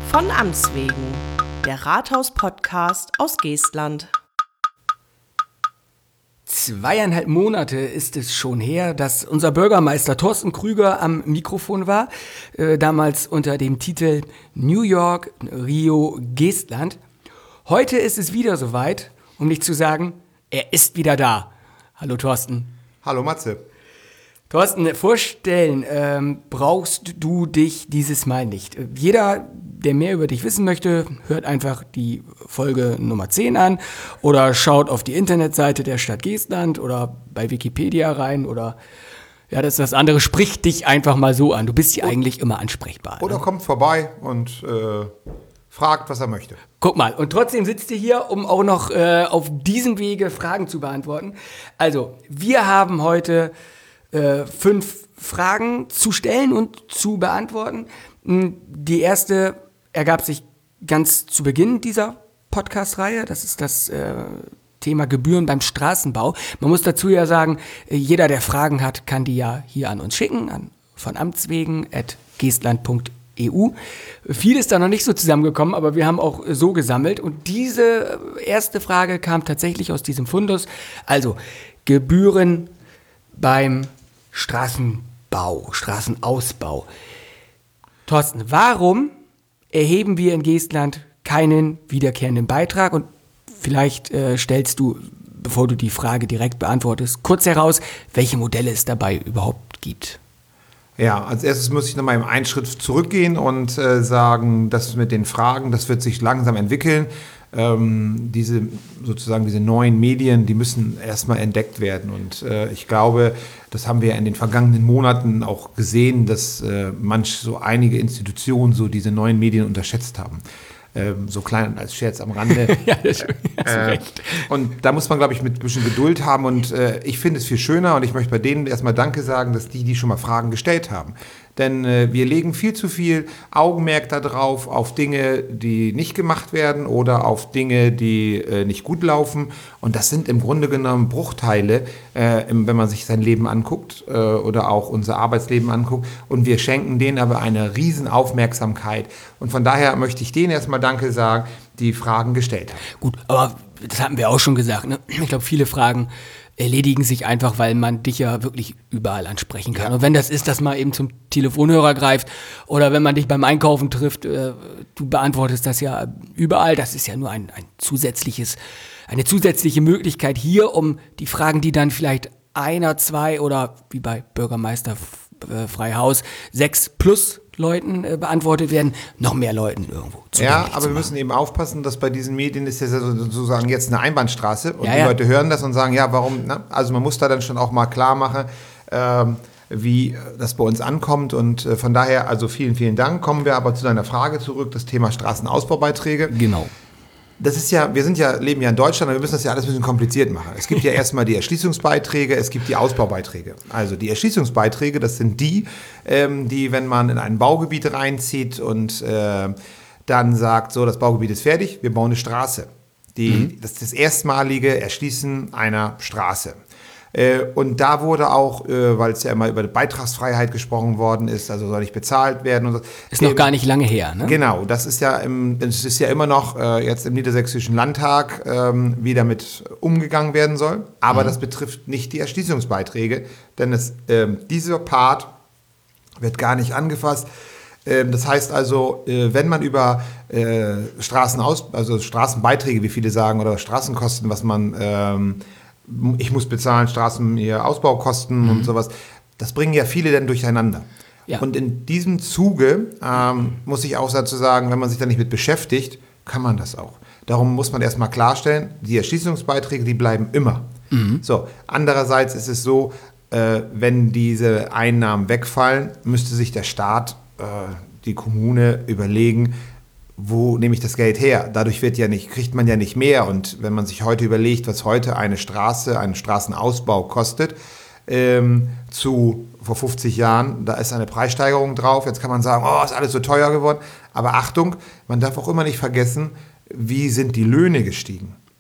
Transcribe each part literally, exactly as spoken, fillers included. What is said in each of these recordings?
Von Amts wegen, der Rathaus-Podcast aus Geestland. Zweieinhalb Monate ist es schon her, dass unser Bürgermeister Thorsten Krüger am Mikrofon war, äh, damals unter dem Titel New York, Rio, Geestland. Heute ist es wieder soweit, um nicht zu sagen, er ist wieder da. Hallo Thorsten. Hallo Matze. Thorsten, vorstellen ähm, brauchst du dich dieses Mal nicht. Jeder, der mehr über dich wissen möchte, hört einfach die Folge Nummer zehn an oder schaut auf die Internetseite der Stadt Geestland oder bei Wikipedia rein oder ja, das ist das andere, sprich dich einfach mal so an. Du bist ja eigentlich immer ansprechbar. Oder ne? kommt vorbei und äh, fragt, was er möchte. Guck mal, und trotzdem sitzt ihr hier, um auch noch äh, auf diesem Wege Fragen zu beantworten. Also, wir haben heute äh, fünf Fragen zu stellen und zu beantworten. Die erste ergab sich ganz zu Beginn dieser Podcast-Reihe. Das ist das äh, Thema Gebühren beim Straßenbau. Man muss dazu ja sagen, jeder, der Fragen hat, kann die ja hier an uns schicken, an von Amts wegen at geestland punkt e u. Viel ist da noch nicht so zusammengekommen, aber wir haben auch so gesammelt. Und diese erste Frage kam tatsächlich aus diesem Fundus. Also Gebühren beim Straßenbau, Straßenausbau. Thorsten, warum erheben wir in Geestland keinen wiederkehrenden Beitrag? Und vielleicht äh, stellst du, bevor du die Frage direkt beantwortest, kurz heraus, welche Modelle es dabei überhaupt gibt. Ja, als erstes muss ich nochmal einen Schritt zurückgehen und äh, sagen, das mit den Fragen, das wird sich langsam entwickeln. Ähm, diese sozusagen diese neuen Medien, die müssen erstmal entdeckt werden. Und äh, ich glaube, das haben wir in den vergangenen Monaten auch gesehen, dass äh, manch so einige Institutionen so diese neuen Medien unterschätzt haben. Ähm, so klein als Scherz am Rande. Ja, das hast äh, recht. Und da muss man, glaube ich, mit ein bisschen Geduld haben. Und äh, ich finde es viel schöner und ich möchte bei denen erstmal Danke sagen, dass die, die schon mal Fragen gestellt haben. Denn äh, wir legen viel zu viel Augenmerk darauf, auf Dinge, die nicht gemacht werden oder auf Dinge, die äh, nicht gut laufen. Und das sind im Grunde genommen Bruchteile, äh, wenn man sich sein Leben anguckt äh, oder auch unser Arbeitsleben anguckt. Und wir schenken denen aber eine riesen Aufmerksamkeit. Und von daher möchte ich denen erstmal Danke sagen, die Fragen gestellt haben. Gut, aber das hatten wir auch schon gesagt, ne? Ich glaube, viele Fragen erledigen sich einfach, weil man dich ja wirklich überall ansprechen kann. Ja. Und wenn das ist, dass man eben zum Telefonhörer greift oder wenn man dich beim Einkaufen trifft, äh, du beantwortest das ja überall. Das ist ja nur ein, ein zusätzliches, eine zusätzliche Möglichkeit hier, um die Fragen, die dann vielleicht einer, zwei oder wie bei Bürgermeister äh, Freihaus sechs plus Leuten äh, beantwortet werden, noch mehr Leuten irgendwo zu. Ja, aber wir müssen eben aufpassen, dass bei diesen Medien ist ja sozusagen jetzt eine Einbahnstraße und ja, die ja. Leute hören das und sagen, ja, warum, ne? Also man muss da dann schon auch mal klar machen, ähm, wie das bei uns ankommt und äh, von daher, also vielen, vielen Dank. Kommen wir aber zu deiner Frage zurück, das Thema Straßenausbaubeiträge. Genau. Das ist ja, wir sind ja, leben ja in Deutschland, aber wir müssen das ja alles ein bisschen kompliziert machen. Es gibt ja erstmal die Erschließungsbeiträge, es gibt die Ausbaubeiträge. Also die Erschließungsbeiträge, das sind die, ähm, die, wenn man in ein Baugebiet reinzieht und äh, dann sagt, so, das Baugebiet ist fertig, wir bauen eine Straße. Die, mhm. Das ist das erstmalige Erschließen einer Straße. Äh, und da wurde auch, äh, weil es ja immer über die Beitragsfreiheit gesprochen worden ist, also soll nicht bezahlt werden. Und so. Ist noch ähm, gar nicht lange her, ne? Genau, das ist ja, im, das ist ja immer noch äh, jetzt im Niedersächsischen Landtag, ähm, wie damit umgegangen werden soll. Aber mhm. das betrifft nicht die Erschließungsbeiträge, denn es, ähm, dieser Part wird gar nicht angefasst. Ähm, das heißt also, äh, wenn man über äh, Straßenaus, also Straßenbeiträge, wie viele sagen, oder Straßenkosten, was man ähm, ich muss bezahlen, Straßen, hier Ausbaukosten mhm. und sowas. Das bringen ja viele dann durcheinander. Ja. Und in diesem Zuge ähm, muss ich auch dazu sagen, wenn man sich da nicht mit beschäftigt, kann man das auch. Darum muss man erstmal klarstellen, die Erschließungsbeiträge, die bleiben immer. Mhm. So, andererseits ist es so, äh, wenn diese Einnahmen wegfallen, müsste sich der Staat, äh, die Kommune überlegen, wo nehme ich das Geld her? Dadurch wird ja nicht, kriegt man ja nicht mehr. Und wenn man sich heute überlegt, was heute eine Straße, ein Straßenausbau kostet, ähm, zu vor fünfzig Jahren, da ist eine Preissteigerung drauf. Jetzt kann man sagen, oh, ist alles so teuer geworden. Aber Achtung, man darf auch immer nicht vergessen, wie sind die Löhne gestiegen?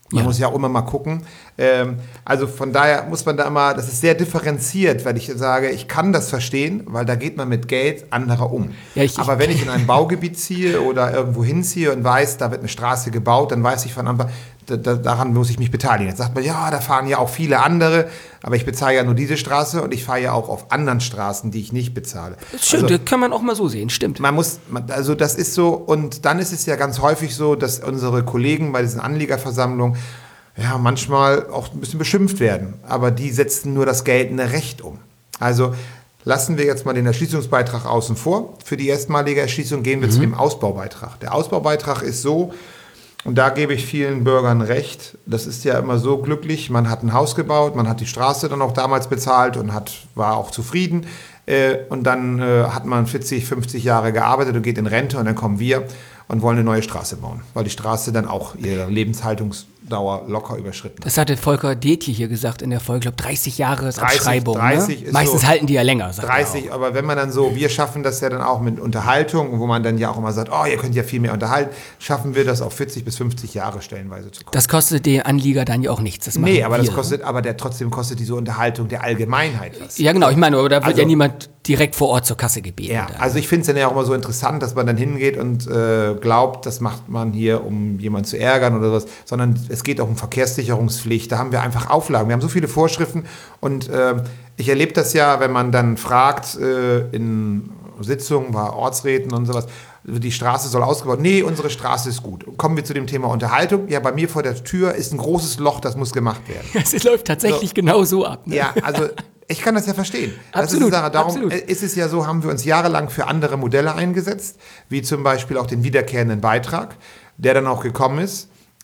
Man Ja. muss ja auch immer mal gucken. Ähm, also von daher muss man da immer, das ist sehr differenziert, weil ich sage, ich kann das verstehen, weil da geht man mit Geld anderer um. Ja, ich- Aber wenn ich in ein Baugebiet ziehe oder irgendwo hinziehe und weiß, da wird eine Straße gebaut, dann weiß ich von Anfang, da, da, daran muss ich mich beteiligen. Jetzt sagt man, ja, da fahren ja auch viele andere, aber ich bezahle ja nur diese Straße und ich fahre ja auch auf anderen Straßen, die ich nicht bezahle. Das stimmt, Also, das kann man auch mal so sehen, stimmt. man muss, man- also das ist so, und dann ist es ja ganz häufig so, dass unsere Kollegen bei diesen Anliegerversammlungen ja manchmal auch ein bisschen beschimpft werden, aber die setzen nur das geltende Recht um. Also lassen wir jetzt mal den Erschließungsbeitrag außen vor. Für die erstmalige Erschließung gehen wir Mhm. zu dem Ausbaubeitrag. Der Ausbaubeitrag ist so, und da gebe ich vielen Bürgern recht, das ist ja immer so glücklich, man hat ein Haus gebaut, man hat die Straße dann auch damals bezahlt und hat, war auch zufrieden. Äh, und dann äh, hat man vierzig, fünfzig Jahre gearbeitet und geht in Rente und dann kommen wir und wollen eine neue Straße bauen, weil die Straße dann auch ihre Lebenshaltungsdauer locker überschritten hat. Das hatte Volker Detje hier gesagt in der Folge, ich glaube dreißig Jahresabschreibung. dreißig ne? ist Meistens so- halten die ja länger, sagt er dreißig, aber wenn man dann so, wir schaffen das ja dann auch mit Unterhaltung, wo man dann ja auch immer sagt, oh, ihr könnt ja viel mehr unterhalten, schaffen wir das auf vierzig bis fünfzig Jahre stellenweise zu kommen. Das kostet den Anlieger dann ja auch nichts. Das machen Nee, aber das wir. kostet, aber der, trotzdem kostet diese Unterhaltung der Allgemeinheit was. Ja, genau, ich meine, aber da wird Also- ja niemand direkt vor Ort zur Kasse gebeten. Ja, Da. also ich finde es dann ja auch immer so interessant, dass man dann hingeht und äh, glaubt, das macht man hier, um jemanden zu ärgern oder sowas, sondern es geht auch um Verkehrssicherungspflicht. Da haben wir einfach Auflagen. Wir haben so viele Vorschriften und äh, ich erlebe das ja, wenn man dann fragt äh, in Sitzungen bei Ortsräten und sowas, die Straße soll ausgebaut. Nee, unsere Straße ist gut. Kommen wir zu dem Thema Unterhaltung. Ja, bei mir vor der Tür ist ein großes Loch, das muss gemacht werden. Es läuft tatsächlich So. genau so ab. Ne? Ja, also ich kann das ja verstehen. Das Absolut, ist die Sache. Darum absolut. ist es ja so, haben wir uns jahrelang für andere Modelle eingesetzt, wie zum Beispiel auch den wiederkehrenden Beitrag, der dann auch gekommen ist,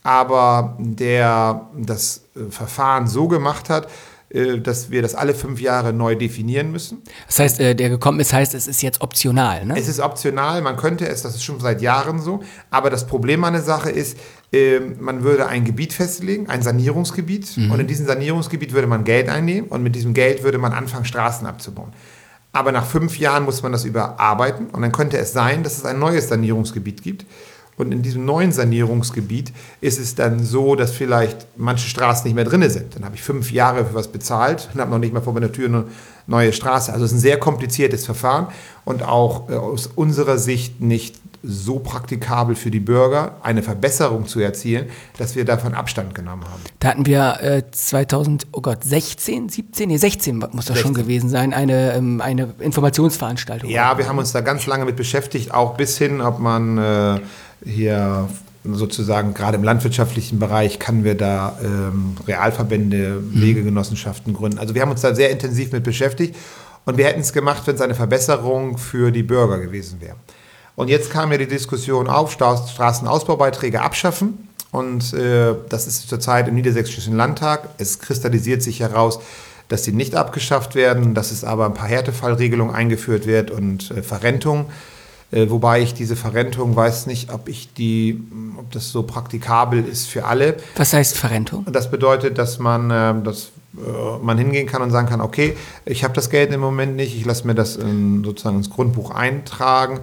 aber der das äh, Verfahren so gemacht hat, äh, dass wir das alle fünf Jahre neu definieren müssen. Das heißt, äh, der gekommen ist, heißt, es ist jetzt optional. Ne? Es ist optional, man könnte es, das ist schon seit Jahren so, aber das Problem an der Sache ist, äh, man würde ein Gebiet festlegen, ein Sanierungsgebiet, und in diesem Sanierungsgebiet würde man Geld einnehmen und mit diesem Geld würde man anfangen, Straßen abzubauen. Aber nach fünf Jahren muss man das überarbeiten und dann könnte es sein, dass es ein neues Sanierungsgebiet gibt. Und in diesem neuen Sanierungsgebiet ist es dann so, dass vielleicht manche Straßen nicht mehr drin sind. Dann habe ich fünf Jahre für was bezahlt und habe noch nicht mal vor meiner Tür eine neue Straße. Also es ist ein sehr kompliziertes Verfahren und auch äh, aus unserer Sicht nicht so praktikabel für die Bürger, eine Verbesserung zu erzielen, dass wir davon Abstand genommen haben. Da hatten wir äh, zweitausend, oh Gott, sechzehn, siebzehn, nee, sechzehn muss das schon sechzehn. gewesen sein, eine, ähm, eine Informationsveranstaltung. Ja, wir haben uns da ganz lange mit beschäftigt, auch bis hin, ob man äh, hier sozusagen gerade im landwirtschaftlichen Bereich kann wir da ähm, Realverbände, Wegegenossenschaften gründen. Also wir haben uns da sehr intensiv mit beschäftigt und wir hätten es gemacht, wenn es eine Verbesserung für die Bürger gewesen wäre. Und jetzt kam ja die Diskussion auf, Stra- Straßenausbaubeiträge abschaffen und äh, das ist zurzeit im Niedersächsischen Landtag. Es kristallisiert sich heraus, dass sie nicht abgeschafft werden, dass es aber ein paar Härtefallregelungen eingeführt wird und äh, Verrentung. Äh, wobei ich diese Verrentung weiß nicht, ob ich die, ob das so praktikabel ist für alle. Was heißt Verrentung? Und das bedeutet, dass man, äh, dass, äh, man hingehen kann und sagen kann, okay, ich habe das Geld im Moment nicht, ich lasse mir das in, sozusagen ins Grundbuch eintragen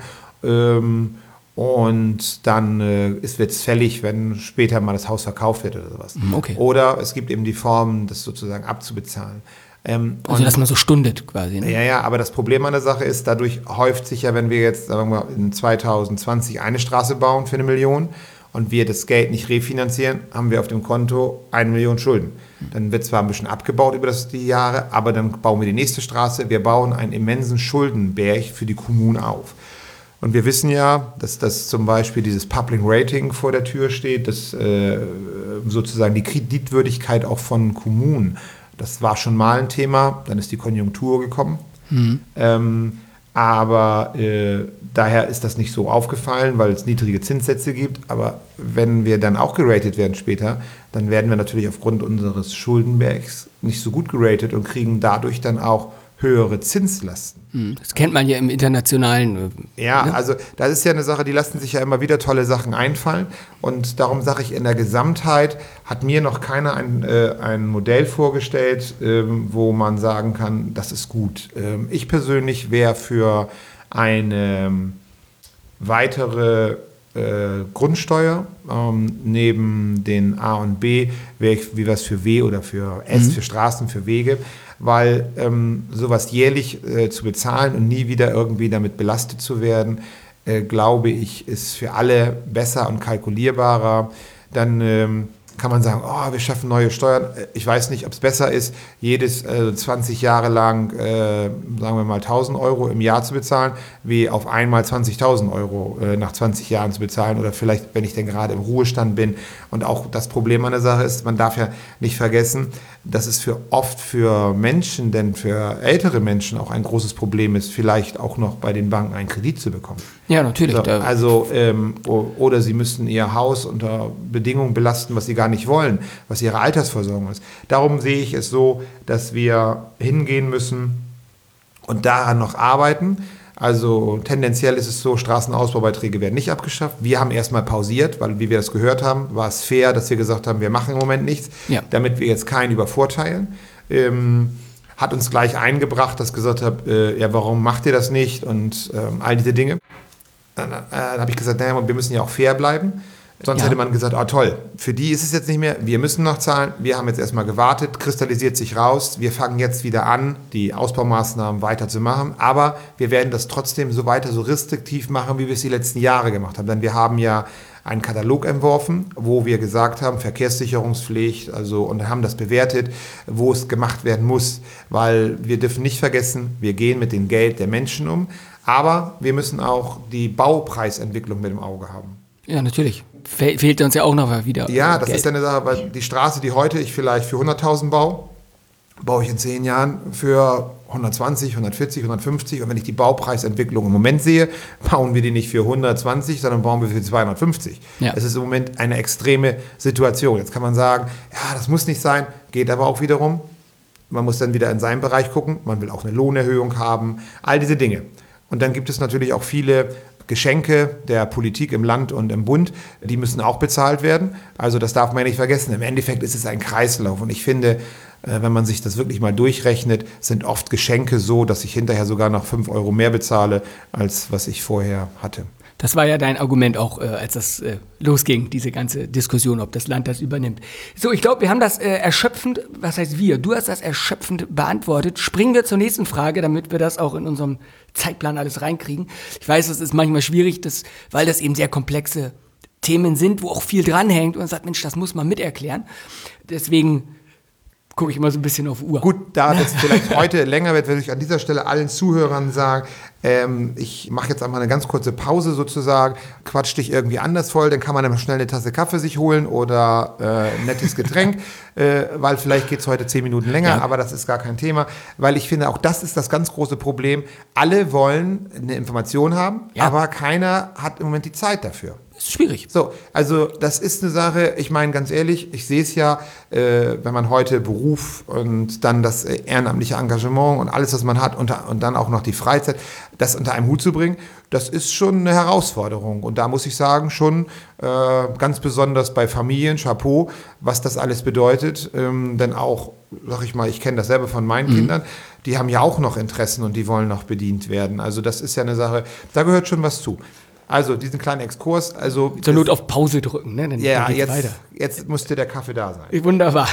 ähm, und dann äh, wird es fällig, wenn später mal das Haus verkauft wird oder sowas. Okay. Oder es gibt eben die Form, das sozusagen abzubezahlen. Ähm, Also, und- dass man so stundet quasi. Ne? ja, ja, aber das Problem an der Sache ist, dadurch häuft sich ja, wenn wir jetzt, sagen wir mal, in zwanzig zwanzig eine Straße bauen für eine Million und wir das Geld nicht refinanzieren, haben wir auf dem Konto eine Million Schulden. Dann wird zwar ein bisschen abgebaut über das, die Jahre, aber dann bauen wir die nächste Straße. Wir bauen einen immensen Schuldenberg für die Kommune auf. Und wir wissen ja, dass das zum Beispiel dieses Public Rating vor der Tür steht, dass äh, sozusagen die Kreditwürdigkeit auch von Kommunen. Das war schon mal ein Thema, dann ist die Konjunktur gekommen. Mhm. Ähm, aber äh, daher ist das nicht so aufgefallen, weil es niedrige Zinssätze gibt. Aber wenn wir dann auch geratet werden später, dann werden wir natürlich aufgrund unseres Schuldenbergs nicht so gut geratet und kriegen dadurch dann auch höhere Zinslasten. Hm, Das kennt man ja im internationalen. äh, Ja, ne? also das ist ja eine Sache, die lassen sich ja immer wieder tolle Sachen einfallen. Und darum sage ich, in der Gesamtheit hat mir noch keiner ein, äh, ein Modell vorgestellt, ähm, wo man sagen kann, das ist gut. Ähm, ich persönlich wäre für eine ähm, weitere äh, Grundsteuer, ähm, neben den A und B, wie wir es für W oder für S, mhm. für Straßen, für Wege, weil ähm, sowas jährlich äh, zu bezahlen und nie wieder irgendwie damit belastet zu werden, äh, glaube ich, ist für alle besser und kalkulierbarer. Dann ähm, kann man sagen, oh, wir schaffen neue Steuern. Ich weiß nicht, ob es besser ist, jedes äh, zwanzig Jahre lang, äh, sagen wir mal, tausend Euro im Jahr zu bezahlen, wie auf einmal zwanzigtausend Euro äh, nach zwanzig Jahren zu bezahlen. Oder vielleicht, wenn ich denn gerade im Ruhestand bin. Und auch das Problem an der Sache ist, man darf ja nicht vergessen, dass es für oft für Menschen, denn für ältere Menschen auch ein großes Problem ist, vielleicht auch noch bei den Banken einen Kredit zu bekommen. Ja, natürlich. So, also, ähm, oder sie müssten ihr Haus unter Bedingungen belasten, was sie gar nicht wollen, was ihre Altersversorgung ist. Darum sehe ich es so, dass wir hingehen müssen und daran noch arbeiten. Also tendenziell ist es so, Straßenausbaubeiträge werden nicht abgeschafft. Wir haben erstmal pausiert, weil, wie wir das gehört haben, war es fair, dass wir gesagt haben, wir machen im Moment nichts, ja. damit wir jetzt keinen übervorteilen. Ähm, hat uns gleich eingebracht, dass ich gesagt habe, äh, ja, warum macht ihr das nicht und ähm, all diese Dinge. Dann, äh, dann habe ich gesagt, naja, wir müssen ja auch fair bleiben. Sonst ja. hätte man gesagt, oh toll, für die ist es jetzt nicht mehr, wir müssen noch zahlen, wir haben jetzt erstmal gewartet, kristallisiert sich raus, wir fangen jetzt wieder an, die Ausbaumaßnahmen weiterzumachen, aber wir werden das trotzdem so weiter so restriktiv machen, wie wir es die letzten Jahre gemacht haben. Denn wir haben ja einen Katalog entworfen, wo wir gesagt haben, Verkehrssicherungspflicht, also und haben das bewertet, wo es gemacht werden muss, weil wir dürfen nicht vergessen, wir gehen mit dem Geld der Menschen um, aber wir müssen auch die Baupreisentwicklung mit im Auge haben. Ja, natürlich. Fe- fehlt uns ja auch noch wieder. Ja, das Geld. ist ja eine Sache, weil die Straße, die heute ich vielleicht für hunderttausend baue, baue ich in zehn Jahren für hundertzwanzig, hundertvierzig, hundertfünfzig. Und wenn ich die Baupreisentwicklung im Moment sehe, bauen wir die nicht für hundertzwanzig, sondern bauen wir für zweihundertfünfzig. Ja. Es ist im Moment eine extreme Situation. Jetzt kann man sagen, ja, das muss nicht sein, geht aber auch wiederum. Man muss dann wieder in seinen Bereich gucken. Man will auch eine Lohnerhöhung haben, all diese Dinge. Und dann gibt es natürlich auch viele Geschenke der Politik im Land und im Bund, die müssen auch bezahlt werden. Also das darf man nicht vergessen. Im Endeffekt ist es ein Kreislauf. Und ich finde, wenn man sich das wirklich mal durchrechnet, sind oft Geschenke so, dass ich hinterher sogar noch fünf Euro mehr bezahle, als was ich vorher hatte. Das war ja dein Argument auch, äh, als das äh, losging, diese ganze Diskussion, ob das Land das übernimmt. So, ich glaube, wir haben das äh, erschöpfend, was heißt wir? Du hast das erschöpfend beantwortet. Springen wir zur nächsten Frage, damit wir das auch in unserem Zeitplan alles reinkriegen. Ich weiß, das ist manchmal schwierig, das, weil das eben sehr komplexe Themen sind, wo auch viel dranhängt und man sagt, Mensch, das muss man miterklären. Deswegen gucke ich immer so ein bisschen auf Uhr. Gut, da das vielleicht heute länger wird, würde ich an dieser Stelle allen Zuhörern sagen, ähm, ich mache jetzt einmal eine ganz kurze Pause sozusagen, quatsch dich irgendwie anders voll, dann kann man dann schnell eine Tasse Kaffee sich holen oder äh, ein nettes Getränk, äh, weil vielleicht geht es heute zehn Minuten länger, ja. aber das ist gar kein Thema, weil ich finde, auch das ist das ganz große Problem. Alle wollen eine Information haben, ja. aber keiner hat im Moment die Zeit dafür. Das ist schwierig. So, also das ist eine Sache, ich meine ganz ehrlich, ich sehe es ja, äh, wenn man heute Beruf und dann das äh, ehrenamtliche Engagement und alles, was man hat und, und dann auch noch die Freizeit, das unter einem Hut zu bringen, das ist schon eine Herausforderung. Und da muss ich sagen, schon äh, ganz besonders bei Familien, Chapeau, was das alles bedeutet. Ähm, denn auch, sag ich mal, ich kenne das selber von meinen mhm. Kindern, die haben ja auch noch Interessen und die wollen noch bedient werden. Also das ist ja eine Sache, da gehört schon was zu. Also diesen kleinen Exkurs. Also zur Not auf Pause drücken, ne? Dann, ja, dann jetzt, weiter. Jetzt musste der Kaffee da sein. Wunderbar.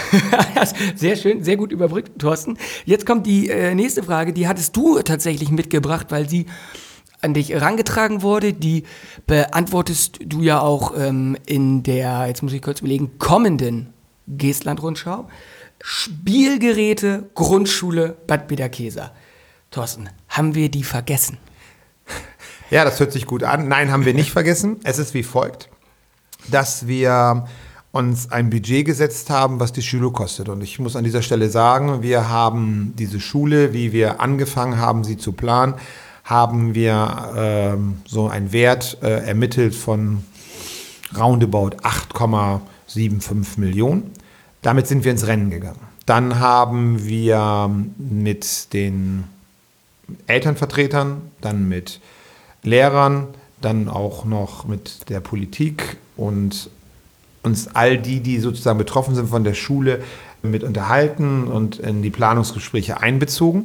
Sehr schön, sehr gut überbrückt, Thorsten. Jetzt kommt die äh, nächste Frage, die hattest du tatsächlich mitgebracht, weil sie an dich herangetragen wurde. Die beantwortest du ja auch ähm, in der, jetzt muss ich kurz überlegen, kommenden Geestland-Rundschau. Spielgeräte, Grundschule, Bad Bederkesa. Thorsten, haben wir die vergessen? Ja, das hört sich gut an. Nein, haben wir nicht vergessen. Es ist wie folgt, dass wir uns ein Budget gesetzt haben, was die Schule kostet. Und ich muss an dieser Stelle sagen, wir haben diese Schule, wie wir angefangen haben, sie zu planen, haben wir ähm, so einen Wert äh, ermittelt von roundabout acht Komma fünfundsiebzig Millionen. Damit sind wir ins Rennen gegangen. Dann haben wir mit den Elternvertretern, dann mit Lehrern, dann auch noch mit der Politik und uns all die, die sozusagen betroffen sind von der Schule, mit unterhalten und in die Planungsgespräche einbezogen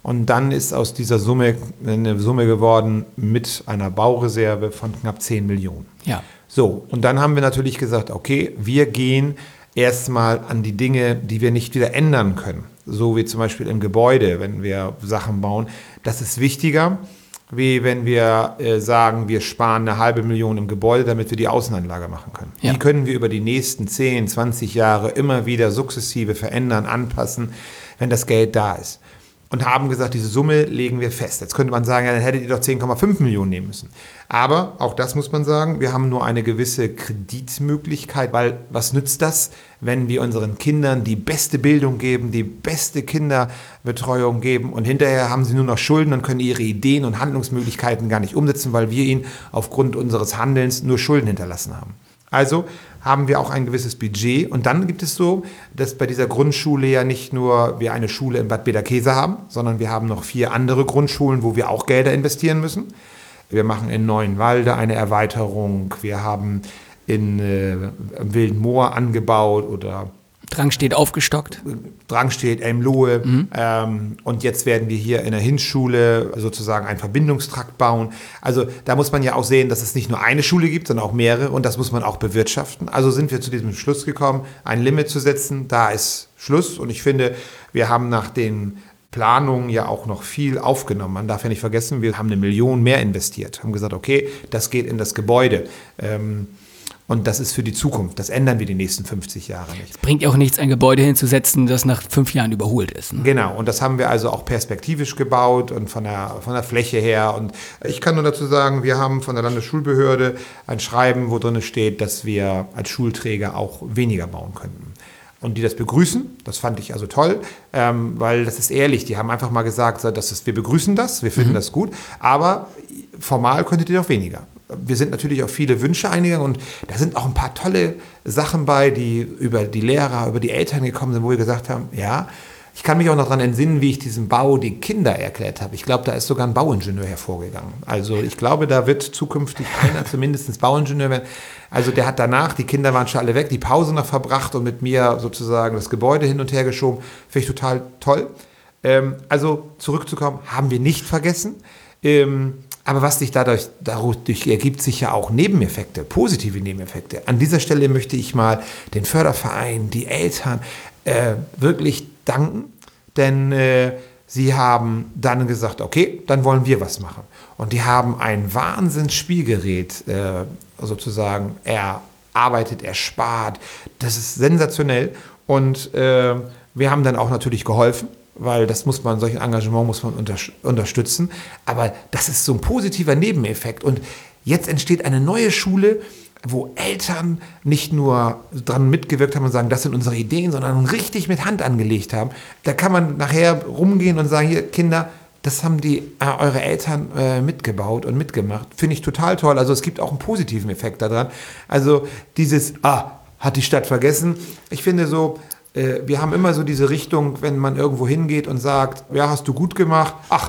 Und dann ist aus dieser Summe eine Summe geworden mit einer Baureserve von knapp zehn Millionen. Ja. So, und dann haben wir natürlich gesagt, okay, wir gehen erstmal an die Dinge, die wir nicht wieder ändern können. So wie zum Beispiel im Gebäude, wenn wir Sachen bauen. Das ist wichtiger, wie wenn wir äh, sagen, wir sparen eine halbe Million im Gebäude, damit wir die Außenanlage machen können. Ja. Die können wir über die nächsten zehn, zwanzig Jahre immer wieder sukzessive verändern, anpassen, wenn das Geld da ist. Und haben gesagt, diese Summe legen wir fest. Jetzt könnte man sagen, ja, dann hättet ihr doch zehn Komma fünf Millionen nehmen müssen. Aber auch das muss man sagen, wir haben nur eine gewisse Kreditmöglichkeit, weil was nützt das, wenn wir unseren Kindern die beste Bildung geben, die beste Kinderbetreuung geben und hinterher haben sie nur noch Schulden und können ihre Ideen und Handlungsmöglichkeiten gar nicht umsetzen, weil wir ihnen aufgrund unseres Handelns nur Schulden hinterlassen haben. Also haben wir auch ein gewisses Budget. Und dann gibt es so, dass bei dieser Grundschule ja nicht nur wir eine Schule in Bad Bederkesa haben, sondern wir haben noch vier andere Grundschulen, wo wir auch Gelder investieren müssen. Wir machen in Neuenwalde eine Erweiterung. Wir haben in äh, Wildenmoor angebaut oder Drangstedt aufgestockt. Drangstedt, Elmlohe. Mhm. Ähm, und jetzt werden wir hier in der Hinschule sozusagen einen Verbindungstrakt bauen. Also da muss man ja auch sehen, dass es nicht nur eine Schule gibt, sondern auch mehrere. Und das muss man auch bewirtschaften. Also sind wir zu diesem Schluss gekommen, ein Limit zu setzen. Da ist Schluss. Und ich finde, wir haben nach den Planungen ja auch noch viel aufgenommen. Man darf ja nicht vergessen, wir haben eine Million mehr investiert. Haben gesagt, okay, das geht in das Gebäude. Ähm, Und das ist für die Zukunft. Das ändern wir die nächsten fünfzig Jahre nicht. Es bringt ja auch nichts, ein Gebäude hinzusetzen, das nach fünf Jahren überholt ist. Ne? Genau. Und das haben wir also auch perspektivisch gebaut und von der, von der Fläche her. Und ich kann nur dazu sagen, wir haben von der Landesschulbehörde ein Schreiben, wo drin steht, dass wir als Schulträger auch weniger bauen könnten. Und die das begrüßen, das fand ich also toll, ähm, weil das ist ehrlich, die haben einfach mal gesagt, dass es, wir begrüßen das, wir finden mhm. das gut, aber formal könntet ihr doch weniger. Wir sind natürlich auf viele Wünsche eingegangen und da sind auch ein paar tolle Sachen bei, die über die Lehrer, über die Eltern gekommen sind, wo wir gesagt haben, ja, ich kann mich auch noch daran entsinnen, wie ich diesen Bau den Kindern erklärt habe. Ich glaube, da ist sogar ein Bauingenieur hervorgegangen. Also ich glaube, da wird zukünftig einer zumindest Bauingenieur werden. Also der hat danach, die Kinder waren schon alle weg, die Pause noch verbracht und mit mir sozusagen das Gebäude hin und her geschoben. Finde ich total toll. Ähm, also zurückzukommen, haben wir nicht vergessen. Ähm, Aber was sich dadurch, dadurch ergibt sich ja auch Nebeneffekte, positive Nebeneffekte. An dieser Stelle möchte ich mal den Förderverein, die Eltern äh, wirklich danken, denn äh, sie haben dann gesagt, okay, dann wollen wir was machen. Und die haben ein Wahnsinns-Spielgerät äh, sozusagen erarbeitet, erspart. Das ist sensationell und äh, wir haben dann auch natürlich geholfen. Weil das muss man, solchen Engagement muss man unter, unterstützen. Aber das ist so ein positiver Nebeneffekt. Und jetzt entsteht eine neue Schule, wo Eltern nicht nur dran mitgewirkt haben und sagen, das sind unsere Ideen, sondern richtig mit Hand angelegt haben. Da kann man nachher rumgehen und sagen, hier Kinder, das haben die äh, eure Eltern äh, mitgebaut und mitgemacht. Finde ich total toll. Also es gibt auch einen positiven Effekt daran. Also dieses, ah, hat die Stadt vergessen. Ich finde so, wir haben immer so diese Richtung, wenn man irgendwo hingeht und sagt, ja, hast du gut gemacht, ach,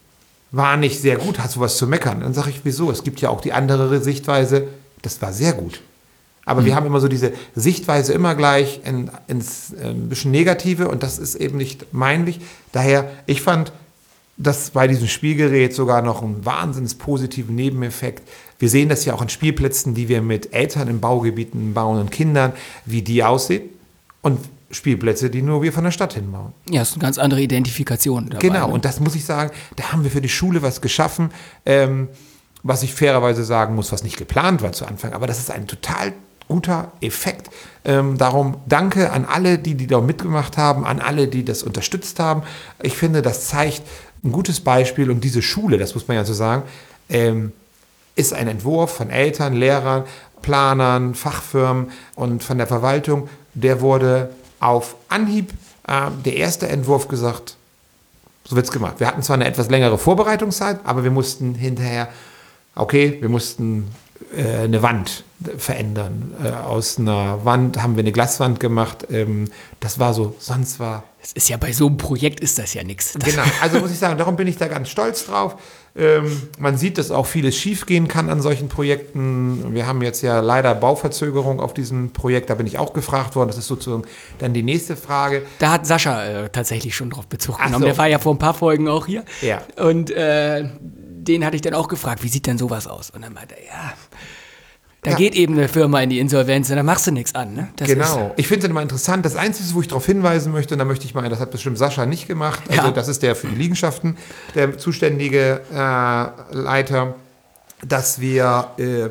war nicht sehr gut, hast du was zu meckern. Dann sage ich, wieso? Es gibt ja auch die andere Sichtweise, das war sehr gut. Aber mhm. wir haben immer so diese Sichtweise immer gleich in, ins äh, ein bisschen Negative und das ist eben nicht meinlich. Daher, ich fand das bei diesem Spielgerät sogar noch einen wahnsinns positiven Nebeneffekt. Wir sehen das ja auch an Spielplätzen, die wir mit Eltern in Baugebieten bauen und Kindern, wie die aussehen. Und Spielplätze, die nur wir von der Stadt hinbauen. Ja, das ist eine ganz andere Identifikation dabei. Genau, ne? und das muss ich sagen, da haben wir für die Schule was geschaffen, ähm, was ich fairerweise sagen muss, was nicht geplant war zu Anfang, aber das ist ein total guter Effekt. Ähm, darum danke an alle, die, die da mitgemacht haben, an alle, die das unterstützt haben. Ich finde, das zeigt ein gutes Beispiel und diese Schule, das muss man ja so sagen, ähm, ist ein Entwurf von Eltern, Lehrern, Planern, Fachfirmen und von der Verwaltung, der wurde auf Anhieb äh, der erste Entwurf gesagt, so wird's gemacht. Wir hatten zwar eine etwas längere Vorbereitungszeit, aber wir mussten hinterher, okay, wir mussten äh, eine Wand verändern. Äh, aus einer Wand haben wir eine Glaswand gemacht. Ähm, das war so, sonst war... Das ist ja bei so einem Projekt ist das ja nichts. Genau, also muss ich sagen, darum bin ich da ganz stolz drauf. Ähm, man sieht, dass auch vieles schiefgehen kann an solchen Projekten. Wir haben jetzt ja leider Bauverzögerung auf diesem Projekt, da bin ich auch gefragt worden. Das ist sozusagen dann die nächste Frage. Da hat Sascha äh, tatsächlich schon drauf Bezug Ach genommen. so. Der war ja vor ein paar Folgen auch hier. Ja. Und äh, den hatte ich dann auch gefragt, wie sieht denn sowas aus? Und dann meinte er, ja, da Ja. geht eben eine Firma in die Insolvenz und da machst du nichts an. Ne? Das Genau. Ist, Ich finde es immer interessant. Das Einzige, wo ich darauf hinweisen möchte, und da möchte ich mal, das hat bestimmt Sascha nicht gemacht, also Ja. das ist der für die Liegenschaften, der zuständige äh, Leiter, dass wir, äh,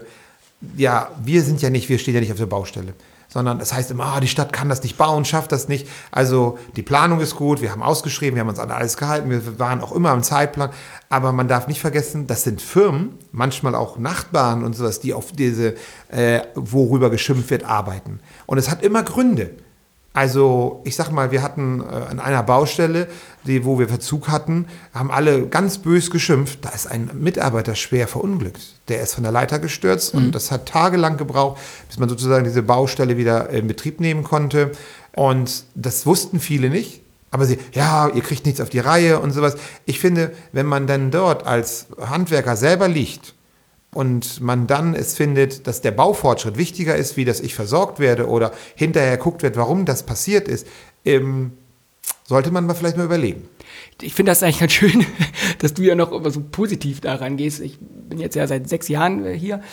ja, wir sind ja nicht, wir stehen ja nicht auf der Baustelle. Sondern das heißt immer, ah, die Stadt kann das nicht bauen, schafft das nicht. Also die Planung ist gut, wir haben ausgeschrieben, wir haben uns an alles gehalten, wir waren auch immer am Zeitplan. Aber man darf nicht vergessen, das sind Firmen, manchmal auch Nachbarn und sowas, die auf diese, äh, worüber geschimpft wird, arbeiten. Und es hat immer Gründe. Also ich sag mal, wir hatten äh, an einer Baustelle, die, wo wir Verzug hatten, haben alle ganz bös geschimpft. Da ist ein Mitarbeiter schwer verunglückt. Der ist von der Leiter gestürzt und das hat tagelang gebraucht, bis man sozusagen diese Baustelle wieder in Betrieb nehmen konnte. Und das wussten viele nicht. Aber sie, ja, ihr kriegt nichts auf die Reihe und sowas. Ich finde, wenn man dann dort als Handwerker selber liegt, und man dann es findet, dass der Baufortschritt wichtiger ist, wie dass ich versorgt werde oder hinterher guckt wird, warum das passiert ist, ähm, sollte man mal vielleicht mal überlegen. Ich finde das eigentlich ganz schön, dass du ja noch immer so positiv da rangehst. Ich bin jetzt ja seit sechs Jahren äh, hier.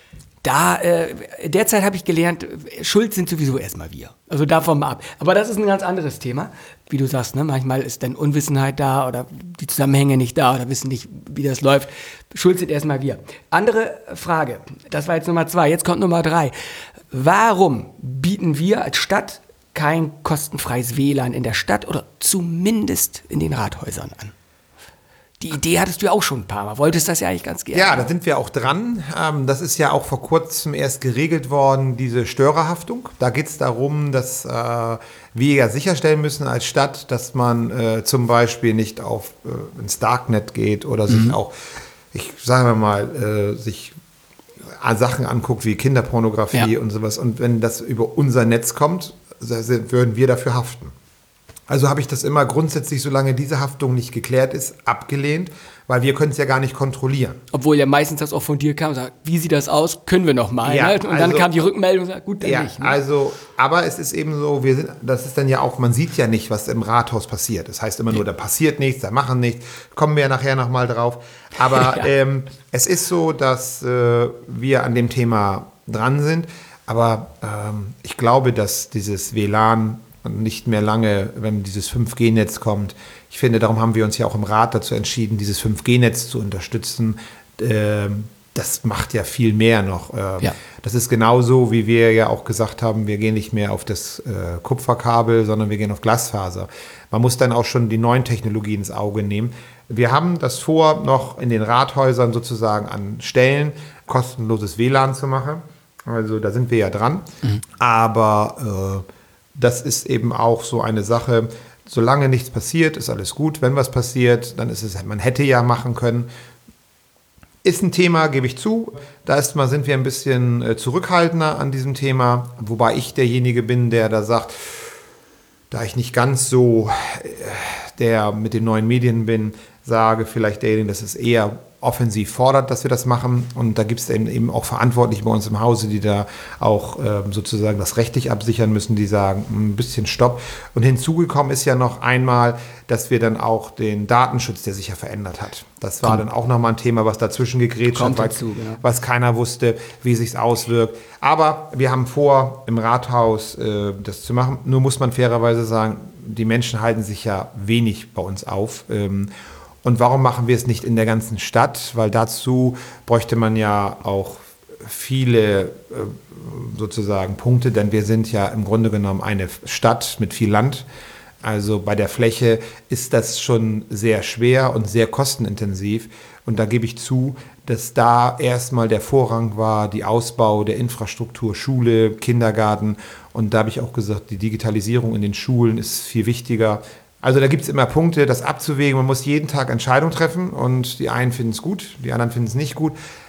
Da, äh, derzeit habe ich gelernt, schuld sind sowieso erstmal wir. Also davon mal ab. Aber das ist ein ganz anderes Thema. Wie du sagst, ne? Manchmal ist dann Unwissenheit da oder die Zusammenhänge nicht da oder wissen nicht, wie das läuft. Schuld sind erstmal wir. Andere Frage, das war jetzt Nummer zwei, jetzt kommt Nummer drei. Warum bieten wir als Stadt kein kostenfreies W L A N in der Stadt oder zumindest in den Rathäusern an? Die Idee hattest du ja auch schon ein paar Mal. Wolltest das ja eigentlich ganz gerne. Ja, da sind wir auch dran. Ähm, das ist ja auch vor kurzem erst geregelt worden, diese Störerhaftung. Da geht es darum, dass äh, wir ja sicherstellen müssen als Stadt, dass man äh, zum Beispiel nicht auf äh, ins Darknet geht oder sich mhm. auch, ich sage mal, äh, sich Sachen anguckt wie Kinderpornografie ja. und sowas. Und wenn das über unser Netz kommt, würden wir dafür haften. Also habe ich das immer grundsätzlich, solange diese Haftung nicht geklärt ist, abgelehnt, weil wir können es ja gar nicht kontrollieren. Obwohl ja meistens das auch von dir kam und sagt, wie sieht das aus? Können wir noch mal? Ja, ne? Und also, dann kam die Rückmeldung und sagt, gut, dann ja, nicht. Ne? Also, aber es ist eben so, wir sind, das ist dann ja auch, man sieht ja nicht, was im Rathaus passiert. Das heißt immer nur, da passiert nichts, da machen nichts. Kommen wir ja nachher noch mal drauf. Aber ja. ähm, es ist so, dass äh, wir an dem Thema dran sind. Aber ähm, ich glaube, dass dieses W L A N nicht mehr lange, wenn dieses fünf G Netz kommt. Ich finde, darum haben wir uns ja auch im Rat dazu entschieden, dieses fünf G Netz zu unterstützen. Ähm, das macht ja viel mehr noch. Ähm, ja. Das ist genauso, wie wir ja auch gesagt haben, wir gehen nicht mehr auf das äh, Kupferkabel, sondern wir gehen auf Glasfaser. Man muss dann auch schon die neuen Technologien ins Auge nehmen. Wir haben das vor, noch in den Rathäusern sozusagen an Stellen kostenloses W L A N zu machen. Also da sind wir ja dran. Mhm. Aber äh, das ist eben auch so eine Sache, solange nichts passiert, ist alles gut. Wenn was passiert, dann ist es, man hätte ja machen können. Ist ein Thema, gebe ich zu. Da ist mal, sind wir ein bisschen äh, zurückhaltender an diesem Thema, wobei ich derjenige bin, der da sagt, da ich nicht ganz so äh, der mit den neuen Medien bin, sage vielleicht derjenige, dass es eher offensiv fordert, dass wir das machen. Und da gibt es eben, eben auch Verantwortliche bei uns im Hause, die da auch ähm, sozusagen das rechtlich absichern müssen, die sagen, ein bisschen Stopp. Und hinzugekommen ist ja noch einmal, dass wir dann auch den Datenschutz, der sich ja verändert hat. Das war Komm. dann auch nochmal ein Thema, was dazwischen gegrätscht hat, weil, genau. was keiner wusste, wie sich's auswirkt. Aber wir haben vor, im Rathaus äh, das zu machen. Nur muss man fairerweise sagen, die Menschen halten sich ja wenig bei uns auf. Ähm, Und warum machen wir es nicht in der ganzen Stadt? Weil dazu bräuchte man ja auch viele äh, sozusagen Punkte, denn wir sind ja im Grunde genommen eine Stadt mit viel Land. Also bei der Fläche ist das schon sehr schwer und sehr kostenintensiv. Und da gebe ich zu, dass da erstmal der Vorrang war, die Ausbau der Infrastruktur, Schule, Kindergarten. Und da habe ich auch gesagt, die Digitalisierung in den Schulen ist viel wichtiger. Also da gibt es immer Punkte, das abzuwägen. Man muss jeden Tag Entscheidungen treffen und die einen finden es gut, die anderen finden es nicht gut.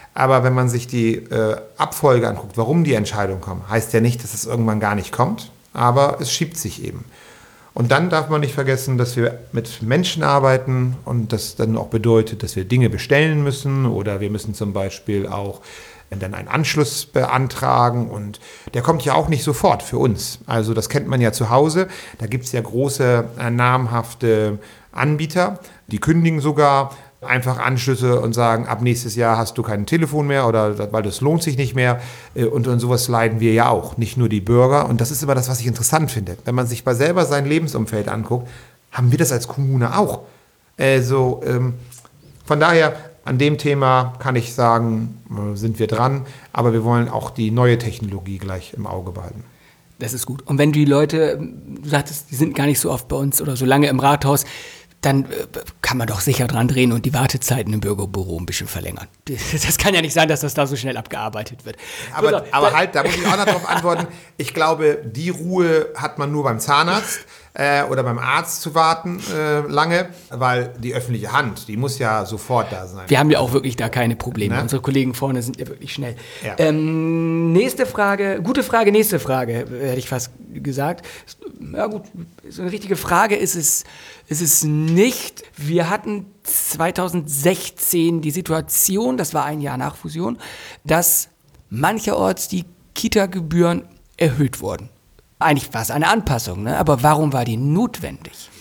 Aber wenn man sich die äh, Abfolge anguckt, warum die Entscheidungen kommen, heißt ja nicht, dass es irgendwann gar nicht kommt, aber es schiebt sich eben. Und dann darf man nicht vergessen, dass wir mit Menschen arbeiten und das dann auch bedeutet, dass wir Dinge bestellen müssen oder wir müssen zum Beispiel auch dann einen Anschluss beantragen und der kommt ja auch nicht sofort für uns. Also das kennt man ja zu Hause, da gibt es ja große, äh, namhafte Anbieter, die kündigen sogar einfach Anschlüsse und sagen, ab nächstes Jahr hast du kein Telefon mehr oder weil das lohnt sich nicht mehr. Und an sowas leiden wir ja auch, nicht nur die Bürger. Und das ist immer das, was ich interessant finde. Wenn man sich mal selber sein Lebensumfeld anguckt, haben wir das als Kommune auch. Also ähm, von daher, an dem Thema kann ich sagen, sind wir dran. Aber wir wollen auch die neue Technologie gleich im Auge behalten. Das ist gut. Und wenn die Leute, du sagtest, die sind gar nicht so oft bei uns oder so lange im Rathaus, dann kann man doch sicher dran drehen und die Wartezeiten im Bürgerbüro ein bisschen verlängern. Das kann ja nicht sein, dass das da so schnell abgearbeitet wird. Aber, so, aber halt, da muss ich auch noch drauf antworten. Ich glaube, die Ruhe hat man nur beim Zahnarzt äh, oder beim Arzt zu warten äh, lange, weil die öffentliche Hand, die muss ja sofort da sein. Wir haben ja auch wirklich da keine Probleme. Ne? Unsere Kollegen vorne sind ja wirklich schnell. Ja. Ähm, nächste Frage, gute Frage, nächste Frage, hätte ich fast gesagt. Ja gut, so eine richtige Frage ist es, ist es nicht. Wir hatten zweitausendsechzehn die Situation, das war ein Jahr nach Fusion, dass mancherorts die Kita-Gebühren erhöht wurden. Eigentlich war es eine Anpassung, ne? Aber warum war die notwendig?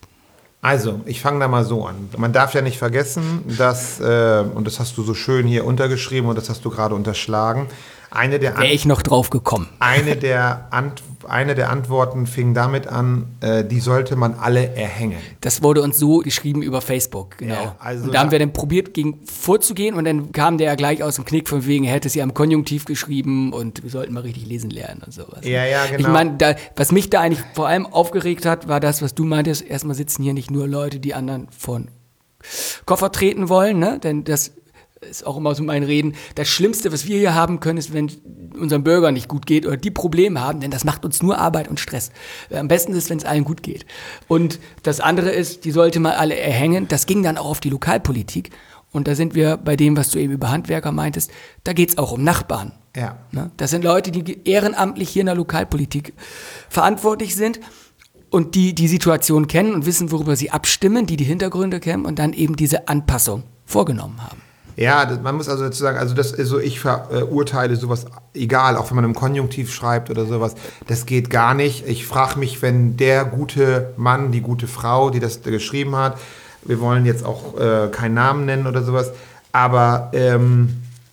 Also, ich fange da mal so an. Man darf ja nicht vergessen, dass, äh, und das hast du so schön hier untergeschrieben und das hast du gerade unterschlagen, eine der, Wäre ich noch drauf gekommen. Eine der, Ant- eine der Antworten fing damit an, äh, die sollte man alle erhängen. Das wurde uns so geschrieben über Facebook, genau. Ja, also und da haben da- wir dann probiert, gegen vorzugehen und dann kam der ja gleich aus dem Knick von wegen, er hätte es ja im Konjunktiv geschrieben und wir sollten mal richtig lesen lernen und sowas. Ja, ja, genau. Ich meine, da, was mich da eigentlich vor allem aufgeregt hat, war das, was du meintest, erstmal sitzen hier nicht nur Leute, die anderen von Koffer treten wollen, ne? Denn das ist auch immer so mein Reden. Das Schlimmste, was wir hier haben können, ist, wenn unseren Bürgern nicht gut geht oder die Probleme haben, denn das macht uns nur Arbeit und Stress. Am besten ist, wenn es allen gut geht. Und das andere ist, die sollte man alle erhängen. Das ging dann auch auf die Lokalpolitik. Und da sind wir bei dem, was du eben über Handwerker meintest, da geht es auch um Nachbarn. Ja. Ne? Das sind Leute, die ehrenamtlich hier in der Lokalpolitik verantwortlich sind und die die Situation kennen und wissen, worüber sie abstimmen, die die Hintergründe kennen und dann eben diese Anpassung vorgenommen haben. Ja, das, man muss also dazu sagen, also das, also ich verurteile sowas, egal, auch wenn man im Konjunktiv schreibt oder sowas, das geht gar nicht. Ich frage mich, wenn der gute Mann, die gute Frau, die das geschrieben hat, wir wollen jetzt auch äh, keinen Namen nennen oder sowas, aber ähm,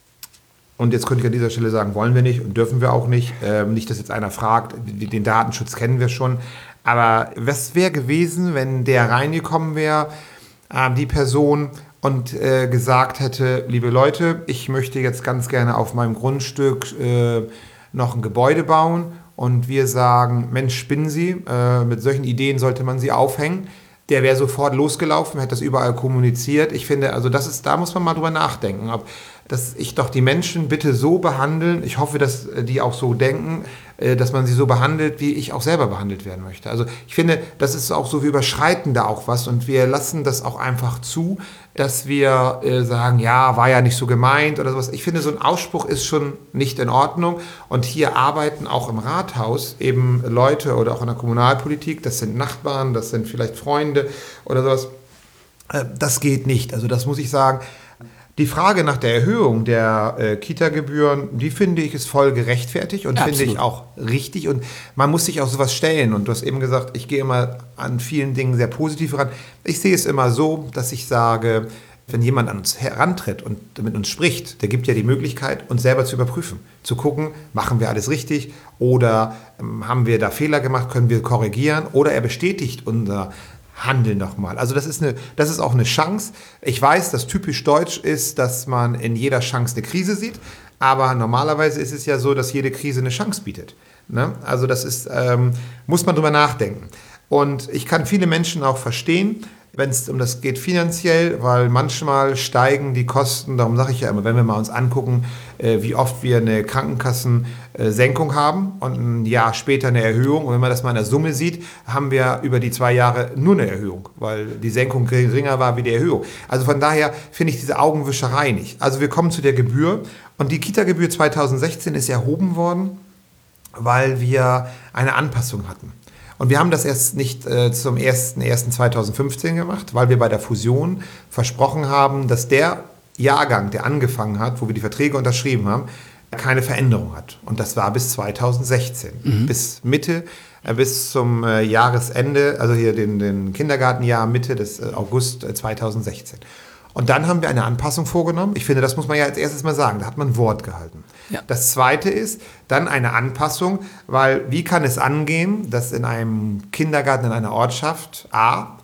und jetzt könnte ich an dieser Stelle sagen, wollen wir nicht und dürfen wir auch nicht. Ähm, nicht, dass jetzt einer fragt, den Datenschutz kennen wir schon, aber was wäre gewesen, wenn der reingekommen wäre, äh, die Person, und äh, gesagt hätte, liebe Leute, ich möchte jetzt ganz gerne auf meinem Grundstück äh, noch ein Gebäude bauen und wir sagen, Mensch, spinnen Sie, äh, mit solchen Ideen sollte man sie aufhängen. Der wäre sofort losgelaufen, hätte das überall kommuniziert. Ich finde, also das ist, da muss man mal drüber nachdenken, ob dass ich doch die Menschen bitte so behandeln, ich hoffe, dass die auch so denken, dass man sie so behandelt, wie ich auch selber behandelt werden möchte. Also ich finde, das ist auch so, wir überschreiten da auch was und wir lassen das auch einfach zu, dass wir äh, sagen, ja, war ja nicht so gemeint oder sowas. Ich finde, so ein Ausspruch ist schon nicht in Ordnung und hier arbeiten auch im Rathaus eben Leute oder auch in der Kommunalpolitik, das sind Nachbarn, das sind vielleicht Freunde oder sowas. Äh, das geht nicht, also das muss ich sagen. Die Frage nach der Erhöhung der äh, Kita-Gebühren, die finde ich ist voll gerechtfertigt und Absolut. finde ich auch richtig. Und man muss sich auch sowas stellen. Und du hast eben gesagt, ich gehe immer an vielen Dingen sehr positiv ran. Ich sehe es immer so, dass ich sage, wenn jemand an uns herantritt und mit uns spricht, der gibt ja die Möglichkeit, uns selber zu überprüfen. Zu gucken, machen wir alles richtig oder ähm, haben wir da Fehler gemacht, können wir korrigieren oder er bestätigt unser Handeln nochmal. Also das ist, eine, das ist auch eine Chance. Ich weiß, dass typisch deutsch ist, dass man in jeder Chance eine Krise sieht, aber normalerweise ist es ja so, dass jede Krise eine Chance bietet. Ne? Also das ist, ähm, muss man drüber nachdenken. Und ich kann viele Menschen auch verstehen, wenn es um das geht finanziell, weil manchmal steigen die Kosten, darum sage ich ja immer, wenn wir mal uns angucken, äh, wie oft wir eine Krankenkassensenkung haben und ein Jahr später eine Erhöhung. Und wenn man das mal in der Summe sieht, haben wir über die zwei Jahre nur eine Erhöhung, weil die Senkung geringer war wie die Erhöhung. Also von daher finde ich diese Augenwischerei nicht. Also wir kommen zu der Gebühr und die Kita-Gebühr zweitausendsechzehn ist erhoben worden, weil wir eine Anpassung hatten. Und wir haben das erst nicht äh, zum ersten ersten zweitausendfünfzehn gemacht, weil wir bei der Fusion versprochen haben, dass der Jahrgang, der angefangen hat, wo wir die Verträge unterschrieben haben, keine Veränderung hat. Und das war bis zweitausendsechzehn. Mhm. Bis Mitte, äh, bis zum äh, Jahresende, also hier den, den Kindergartenjahr Mitte des äh, August äh, zweitausendsechzehn. Und dann haben wir eine Anpassung vorgenommen. Ich finde, das muss man ja als erstes mal sagen. Da hat man Wort gehalten. Ja. Das Zweite ist dann eine Anpassung, weil wie kann es angehen, dass in einem Kindergarten in einer Ortschaft A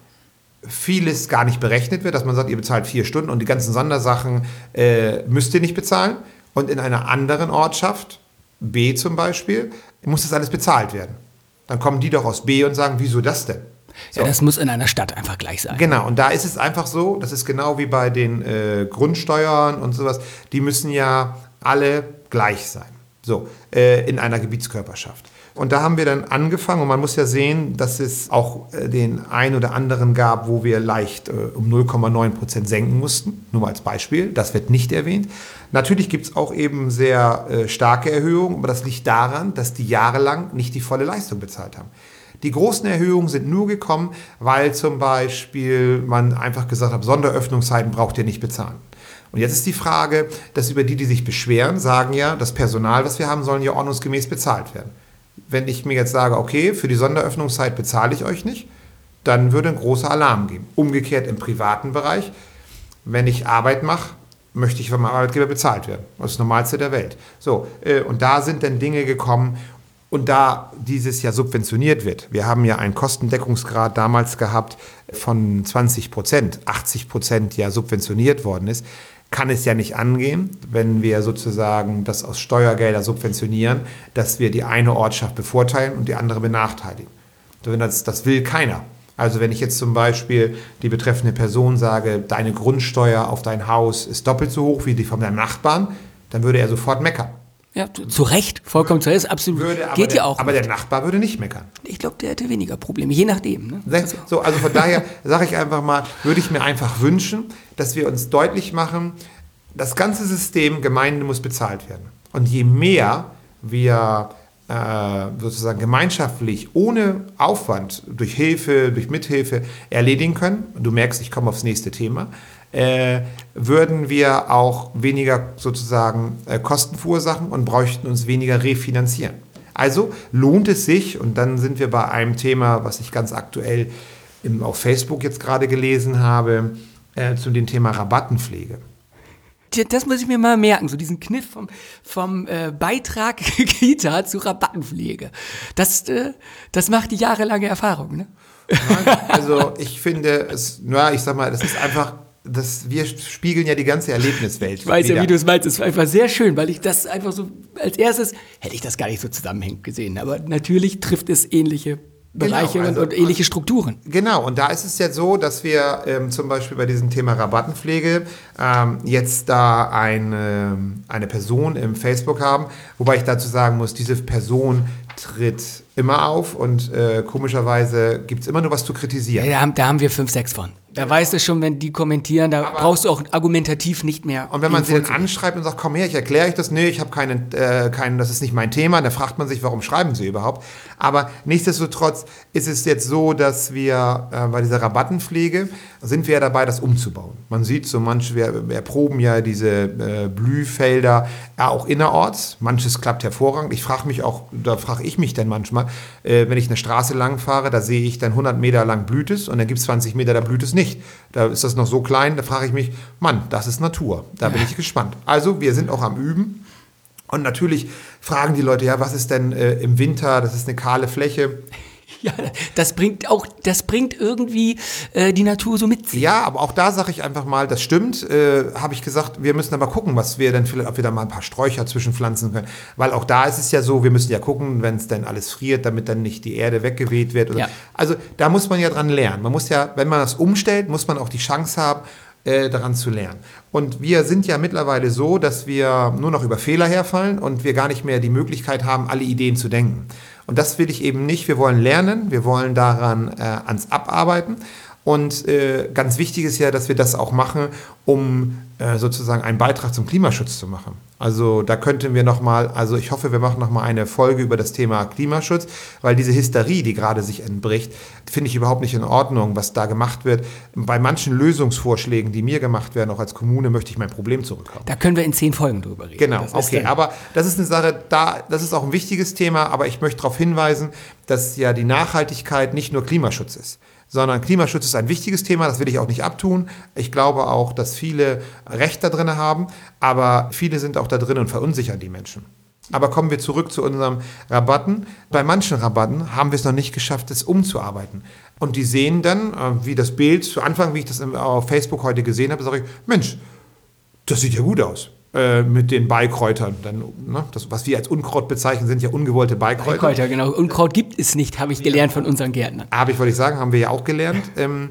vieles gar nicht berechnet wird, dass man sagt, ihr bezahlt vier Stunden und die ganzen Sondersachen äh, müsst ihr nicht bezahlen. Und in einer anderen Ortschaft, B zum Beispiel, muss das alles bezahlt werden. Dann kommen die doch aus B und sagen, wieso das denn? So. Ja, das muss in einer Stadt einfach gleich sein. Genau, und da ist es einfach so, das ist genau wie bei den äh, Grundsteuern und sowas, die müssen ja alle gleich sein, so, äh, in einer Gebietskörperschaft. Und da haben wir dann angefangen und man muss ja sehen, dass es auch äh, den einen oder anderen gab, wo wir leicht äh, um null Komma neun Prozent senken mussten, nur mal als Beispiel, das wird nicht erwähnt. Natürlich gibt es auch eben sehr äh, starke Erhöhungen, aber das liegt daran, dass die jahrelang nicht die volle Leistung bezahlt haben. Die großen Erhöhungen sind nur gekommen, weil zum Beispiel man einfach gesagt hat, Sonderöffnungszeiten braucht ihr nicht bezahlen. Und jetzt ist die Frage, dass über die, die sich beschweren, sagen ja, das Personal, was wir haben, sollen ja ordnungsgemäß bezahlt werden. Wenn ich mir jetzt sage, okay, für die Sonderöffnungszeit bezahle ich euch nicht, dann würde ein großer Alarm geben. Umgekehrt im privaten Bereich, wenn ich Arbeit mache, möchte ich von meinem Arbeitgeber bezahlt werden. Das ist das Normalste der Welt. So, äh, und da sind dann Dinge gekommen, und da dieses ja subventioniert wird, wir haben ja einen Kostendeckungsgrad damals gehabt von zwanzig Prozent, achtzig Prozent ja subventioniert worden ist, kann es ja nicht angehen, wenn wir sozusagen das aus Steuergeldern subventionieren, dass wir die eine Ortschaft bevorteilen und die andere benachteiligen. Das, das will keiner. Also wenn ich jetzt zum Beispiel die betreffende Person sage, deine Grundsteuer auf dein Haus ist doppelt so hoch wie die von deinem Nachbarn, dann würde er sofort meckern. Ja, zu, zu Recht, vollkommen zu Recht, absolut. Würde, Geht der, ja auch. Aber nicht. Der Nachbar würde nicht meckern. Ich glaube, der hätte weniger Probleme, je nachdem. Ne? Also. So, also von daher sage ich einfach mal, würde ich mir einfach wünschen, dass wir uns deutlich machen, das ganze System Gemeinde muss bezahlt werden. Und je mehr wir äh, sozusagen gemeinschaftlich ohne Aufwand durch Hilfe, durch Mithilfe erledigen können, und du merkst, ich komme aufs nächste Thema, Äh, würden wir auch weniger sozusagen äh, Kosten verursachen und bräuchten uns weniger refinanzieren. Also lohnt es sich, und dann sind wir bei einem Thema, was ich ganz aktuell im, auf Facebook jetzt gerade gelesen habe, äh, zu dem Thema Rabattenpflege. Das muss ich mir mal merken, so diesen Kniff vom, vom äh, Beitrag Kita zu Rabattenpflege. Das, äh, das macht die jahrelange Erfahrung, ne? Nein, also ich finde, es, na, ich sag mal, das ist einfach... Das, wir spiegeln ja die ganze Erlebniswelt. Ich weiß wieder. ja, wie du es meinst. Es war einfach sehr schön, weil ich das einfach so, als erstes hätte ich das gar nicht so zusammenhängend gesehen. Aber natürlich trifft es ähnliche Bereiche genau, also, und, und ähnliche Strukturen. Genau, und da ist es jetzt so, dass wir ähm, zum Beispiel bei diesem Thema Rabattenpflege ähm, jetzt da eine, eine Person im Facebook haben, wobei ich dazu sagen muss, diese Person tritt immer auf und äh, komischerweise gibt es immer nur was zu kritisieren. Ja, da, haben, da haben wir fünf, sechs von. Da ja. weißt du schon, wenn die kommentieren, da Aber brauchst du auch argumentativ nicht mehr. Und wenn man sie dann anschreibt und sagt, komm her, ich erkläre euch das, nee, ich habe keinen, äh, keinen, das ist nicht mein Thema, da fragt man sich, warum schreiben sie überhaupt. Aber nichtsdestotrotz ist es jetzt so, dass wir äh, bei dieser Rabattenpflege sind wir ja dabei, das umzubauen. Man sieht so, manche, wir, wir erproben ja diese äh, Blühfelder ja, auch innerorts. Manches klappt hervorragend. Ich frage mich auch, da frage ich mich dann manchmal, äh, wenn ich eine Straße lang fahre, da sehe ich dann hundert Meter lang blüht es und dann gibt es zwanzig Meter, da blüht es nicht. Da ist das noch so klein, da frage ich mich, Mann, das ist Natur. Da bin ich gespannt. Also, wir sind auch am Üben. Und natürlich fragen die Leute, ja, was ist denn äh, im Winter? Das ist eine kahle Fläche. Ja, das bringt auch, das bringt irgendwie äh, die Natur so mit sich. Ja, aber auch da sage ich einfach mal, das stimmt, äh, habe ich gesagt, wir müssen aber gucken, was wir denn vielleicht, ob wir da mal ein paar Sträucher zwischenpflanzen können. Weil auch da ist es ja so, wir müssen ja gucken, wenn es dann alles friert, damit dann nicht die Erde weggeweht wird. Oder, ja. Also da muss man ja dran lernen. Man muss ja, wenn man das umstellt, muss man auch die Chance haben, äh, daran zu lernen. Und wir sind ja mittlerweile so, dass wir nur noch über Fehler herfallen und wir gar nicht mehr die Möglichkeit haben, alle Ideen zu denken. Und das will ich eben nicht. Wir wollen lernen, wir wollen daran äh, ans Abarbeiten. Und äh, ganz wichtig ist ja, dass wir das auch machen, um äh, sozusagen einen Beitrag zum Klimaschutz zu machen. Also da könnten wir nochmal, also ich hoffe, wir machen nochmal eine Folge über das Thema Klimaschutz, weil diese Hysterie, die gerade sich entbricht, finde ich überhaupt nicht in Ordnung, was da gemacht wird. Bei manchen Lösungsvorschlägen, die mir gemacht werden, auch als Kommune, möchte ich mein Problem zurückhaben. Da können wir in zehn Folgen drüber reden. Genau, okay, aber das ist eine Sache, da, das ist auch ein wichtiges Thema, aber ich möchte darauf hinweisen, dass ja die Nachhaltigkeit nicht nur Klimaschutz ist, sondern Klimaschutz ist ein wichtiges Thema, das will ich auch nicht abtun. Ich glaube auch, dass viele Recht da drin haben, aber viele sind auch da drin und verunsichern die Menschen. Aber kommen wir zurück zu unseren Rabatten. Bei manchen Rabatten haben wir es noch nicht geschafft, es umzuarbeiten. Und die sehen dann, wie das Bild zu Anfang, wie ich das auf Facebook heute gesehen habe, sage ich, Mensch, das sieht ja gut aus. Äh, mit den Beikräutern. Dann, ne, das, was wir als Unkraut bezeichnen, sind ja ungewollte Beikräuter. Beikräuter, genau. Unkraut gibt es nicht, habe ich gelernt von unseren Gärtnern. Habe ich, wollte ich sagen, haben wir ja auch gelernt. Ähm,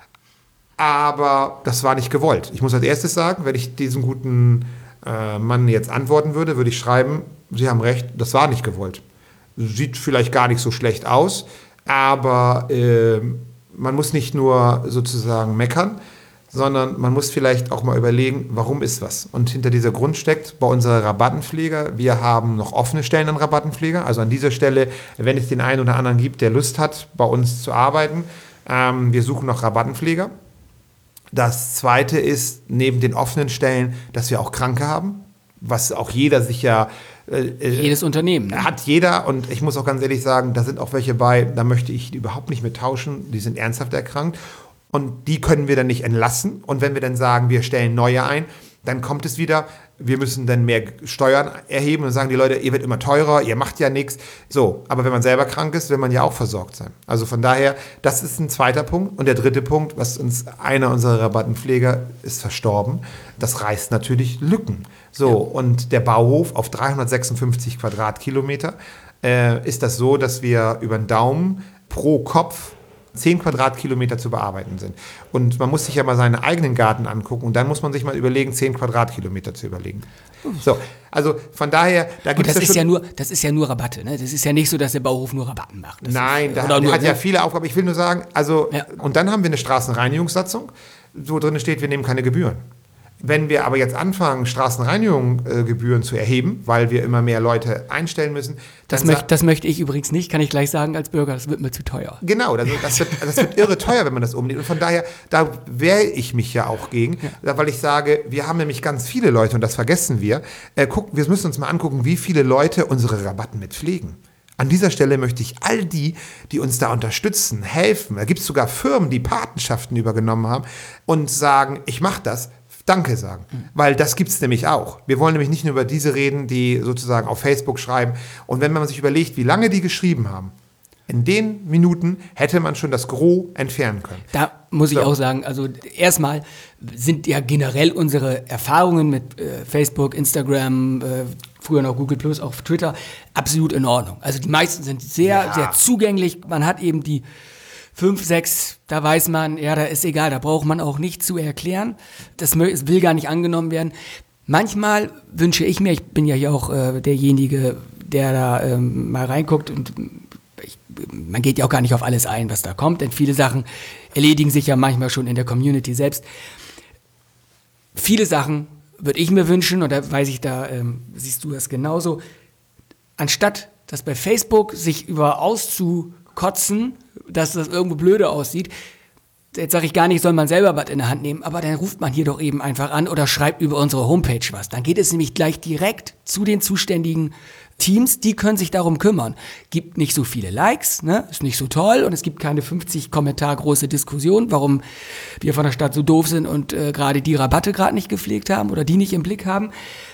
aber das war nicht gewollt. Ich muss als erstes sagen, wenn ich diesem guten äh, Mann jetzt antworten würde, würde ich schreiben, Sie haben recht, das war nicht gewollt. Sieht vielleicht gar nicht so schlecht aus, aber äh, man muss nicht nur sozusagen meckern, sondern man muss vielleicht auch mal überlegen, warum ist was. Und hinter dieser Grund steckt bei unserer Rabattenpfleger, wir haben noch offene Stellen an Rabattenpfleger. Also an dieser Stelle, wenn es den einen oder anderen gibt, der Lust hat, bei uns zu arbeiten, ähm, wir suchen noch Rabattenpfleger. Das Zweite ist, neben den offenen Stellen, dass wir auch Kranke haben, was auch jeder sich ja... Äh, Jedes Unternehmen. Ne? Hat jeder, und ich muss auch ganz ehrlich sagen, da sind auch welche bei, da möchte ich überhaupt nicht mit tauschen, die sind ernsthaft erkrankt. Und die können wir dann nicht entlassen. Und wenn wir dann sagen, wir stellen neue ein, dann kommt es wieder, wir müssen dann mehr Steuern erheben und sagen die Leute, ihr werdet immer teurer, ihr macht ja nichts. So, aber wenn man selber krank ist, will man ja auch versorgt sein. Also von daher, das ist ein zweiter Punkt. Und der dritte Punkt, was uns einer unserer Rabattenpfleger ist verstorben, das reißt natürlich Lücken. So, ja. Und der Bauhof auf dreihundertsechsundfünfzig Quadratkilometer äh, ist das so, dass wir über den Daumen pro Kopf zehn Quadratkilometer zu bearbeiten sind. Und man muss sich ja mal seinen eigenen Garten angucken und dann muss man sich mal überlegen, zehn Quadratkilometer zu überlegen. So, also von daher, da gibt es das ja ist ja nur, das ist ja nur Rabatte, ne? Das ist ja nicht so, dass der Bauhof nur Rabatten macht. Das Nein, ist, der, oder der nur, hat ne? ja viele Aufgaben. Ich will nur sagen, also, ja. Und dann haben wir eine Straßenreinigungssatzung, wo drin steht, wir nehmen keine Gebühren. Wenn wir aber jetzt anfangen, Straßenreinigungsgebühren äh, zu erheben, weil wir immer mehr Leute einstellen müssen. Das, möcht, das möchte ich übrigens nicht, kann ich gleich sagen als Bürger, das wird mir zu teuer. Genau, das, das, wird, das wird irre teuer, wenn man das umnimmt. Und von daher, da wehre ich mich ja auch gegen, ja. Weil ich sage, wir haben nämlich ganz viele Leute, und das vergessen wir. Äh, guck, wir müssen uns mal angucken, wie viele Leute unsere Rabatten mit pflegen. An dieser Stelle möchte ich all die, die uns da unterstützen, helfen. Da gibt es sogar Firmen, die Patenschaften übergenommen haben und sagen, ich mache das. Danke sagen, mhm. Weil das gibt es nämlich auch. Wir wollen nämlich nicht nur über diese reden, die sozusagen auf Facebook schreiben. Und wenn man sich überlegt, wie lange die geschrieben haben, in den Minuten hätte man schon das Gros entfernen können. Da muss ich so. auch sagen, also erstmal sind ja generell unsere Erfahrungen mit äh, Facebook, Instagram, äh, früher noch Google Plus, auch Twitter, absolut in Ordnung. Also die meisten sind sehr, ja. sehr zugänglich. Man hat eben die Fünf, sechs, da weiß man, ja, da ist egal, da braucht man auch nicht zu erklären. Das will gar nicht angenommen werden. Manchmal wünsche ich mir, ich bin ja hier auch äh, derjenige, der da ähm, mal reinguckt und ich, man geht ja auch gar nicht auf alles ein, was da kommt, denn viele Sachen erledigen sich ja manchmal schon in der Community selbst. Viele Sachen würde ich mir wünschen, und da weiß ich, da ähm, siehst du das genauso, anstatt dass bei Facebook sich über auszukotzen, dass das irgendwo blöde aussieht. Jetzt sage ich gar nicht, soll man selber was in der Hand nehmen, aber dann ruft man hier doch eben einfach an oder schreibt über unsere Homepage was. Dann geht es nämlich gleich direkt zu den zuständigen Teams, die können sich darum kümmern. Gibt nicht so viele Likes, ne? Ist nicht so toll, und es gibt keine fünfzig Kommentar große Diskussion, warum wir von der Stadt so doof sind und äh, gerade die Rabatte gerade nicht gepflegt haben oder die nicht im Blick haben.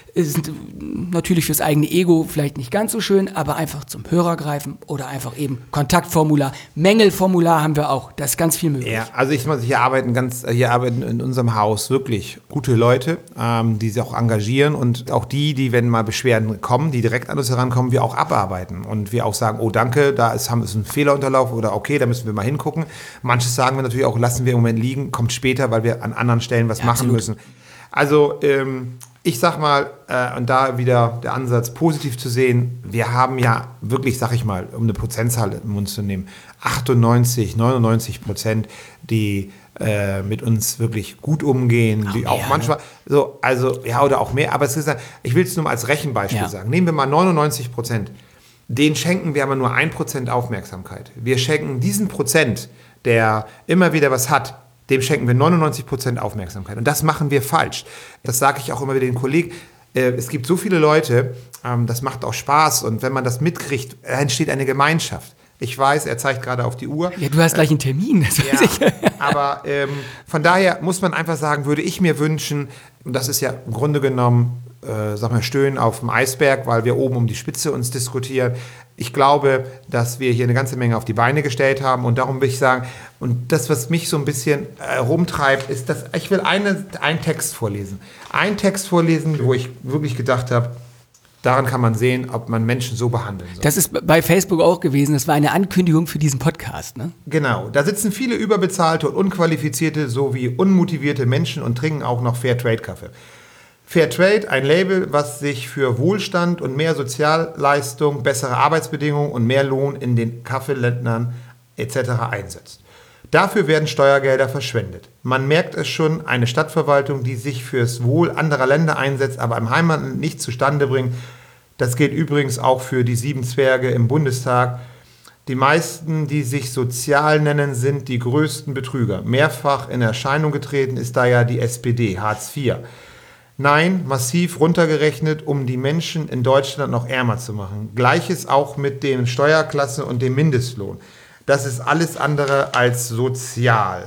Ist natürlich fürs eigene Ego vielleicht nicht ganz so schön, aber einfach zum Hörer greifen oder einfach eben Kontaktformular. Mängelformular haben wir auch, da ist ganz viel möglich. Ja, also ich muss, hier arbeiten ganz, hier arbeiten in unserem Haus wirklich gute Leute, ähm, die sich auch engagieren und auch die, die, wenn mal Beschwerden kommen, die direkt an uns herankommen, wir auch abarbeiten und wir auch sagen, oh danke, da ist, haben, ist ein Fehler unterlaufen oder okay, da müssen wir mal hingucken. Manches sagen wir natürlich auch, lassen wir im Moment liegen, kommt später, weil wir an anderen Stellen was Ja, machen absolut. müssen. Also ähm, ich sag mal, äh, und da wieder der Ansatz positiv zu sehen, wir haben ja wirklich, sag ich mal, um eine Prozentzahl im Mund zu nehmen, achtundneunzig, neunundneunzig Prozent, die äh, mit uns wirklich gut umgehen, Auch die mehr, auch manchmal, ne? so, also, ja, oder auch mehr, aber es ist, ich will es nur mal als Rechenbeispiel Ja. sagen. Nehmen wir mal neunundneunzig Prozent. Den schenken wir aber nur ein Prozent Aufmerksamkeit. Wir schenken diesen Prozent, der immer wieder was hat, dem schenken wir neunundneunzig Prozent Aufmerksamkeit. Und das machen wir falsch. Das sage ich auch immer wieder den Kollegen. Äh, es gibt so viele Leute, ähm, das macht auch Spaß. Und wenn man das mitkriegt, entsteht eine Gemeinschaft. Ich weiß, er zeigt gerade auf die Uhr. Ja, du hast gleich einen Termin, das weiß ich. Ja, aber ähm, von daher muss man einfach sagen, würde ich mir wünschen, und das ist ja im Grunde genommen, äh, sag mal, Stöhnen auf dem Eisberg, weil wir oben um die Spitze uns diskutieren. Ich glaube, dass wir hier eine ganze Menge auf die Beine gestellt haben und darum will ich sagen, und das, was mich so ein bisschen äh, rumtreibt, ist, dass ich will eine, einen Text vorlesen. Einen Text vorlesen, wo ich wirklich gedacht habe, daran kann man sehen, ob man Menschen so behandeln soll. Das ist bei Facebook auch gewesen, das war eine Ankündigung für diesen Podcast, ne? Genau, da sitzen viele überbezahlte und unqualifizierte sowie unmotivierte Menschen und trinken auch noch Fairtrade-Kaffee. Fairtrade, ein Label, was sich für Wohlstand und mehr Sozialleistung, bessere Arbeitsbedingungen und mehr Lohn in den Kaffeeländern et cetera einsetzt. Dafür werden Steuergelder verschwendet. Man merkt es schon, eine Stadtverwaltung, die sich fürs Wohl anderer Länder einsetzt, aber im Heimatland nichts zustande bringt. Das gilt übrigens auch für die sieben Zwerge im Bundestag. Die meisten, die sich sozial nennen, sind die größten Betrüger. Mehrfach in Erscheinung getreten ist da ja die S P D, Hartz vier. Nein, massiv runtergerechnet, um die Menschen in Deutschland noch ärmer zu machen. Gleiches auch mit den Steuerklassen und dem Mindestlohn. Das ist alles andere als sozial.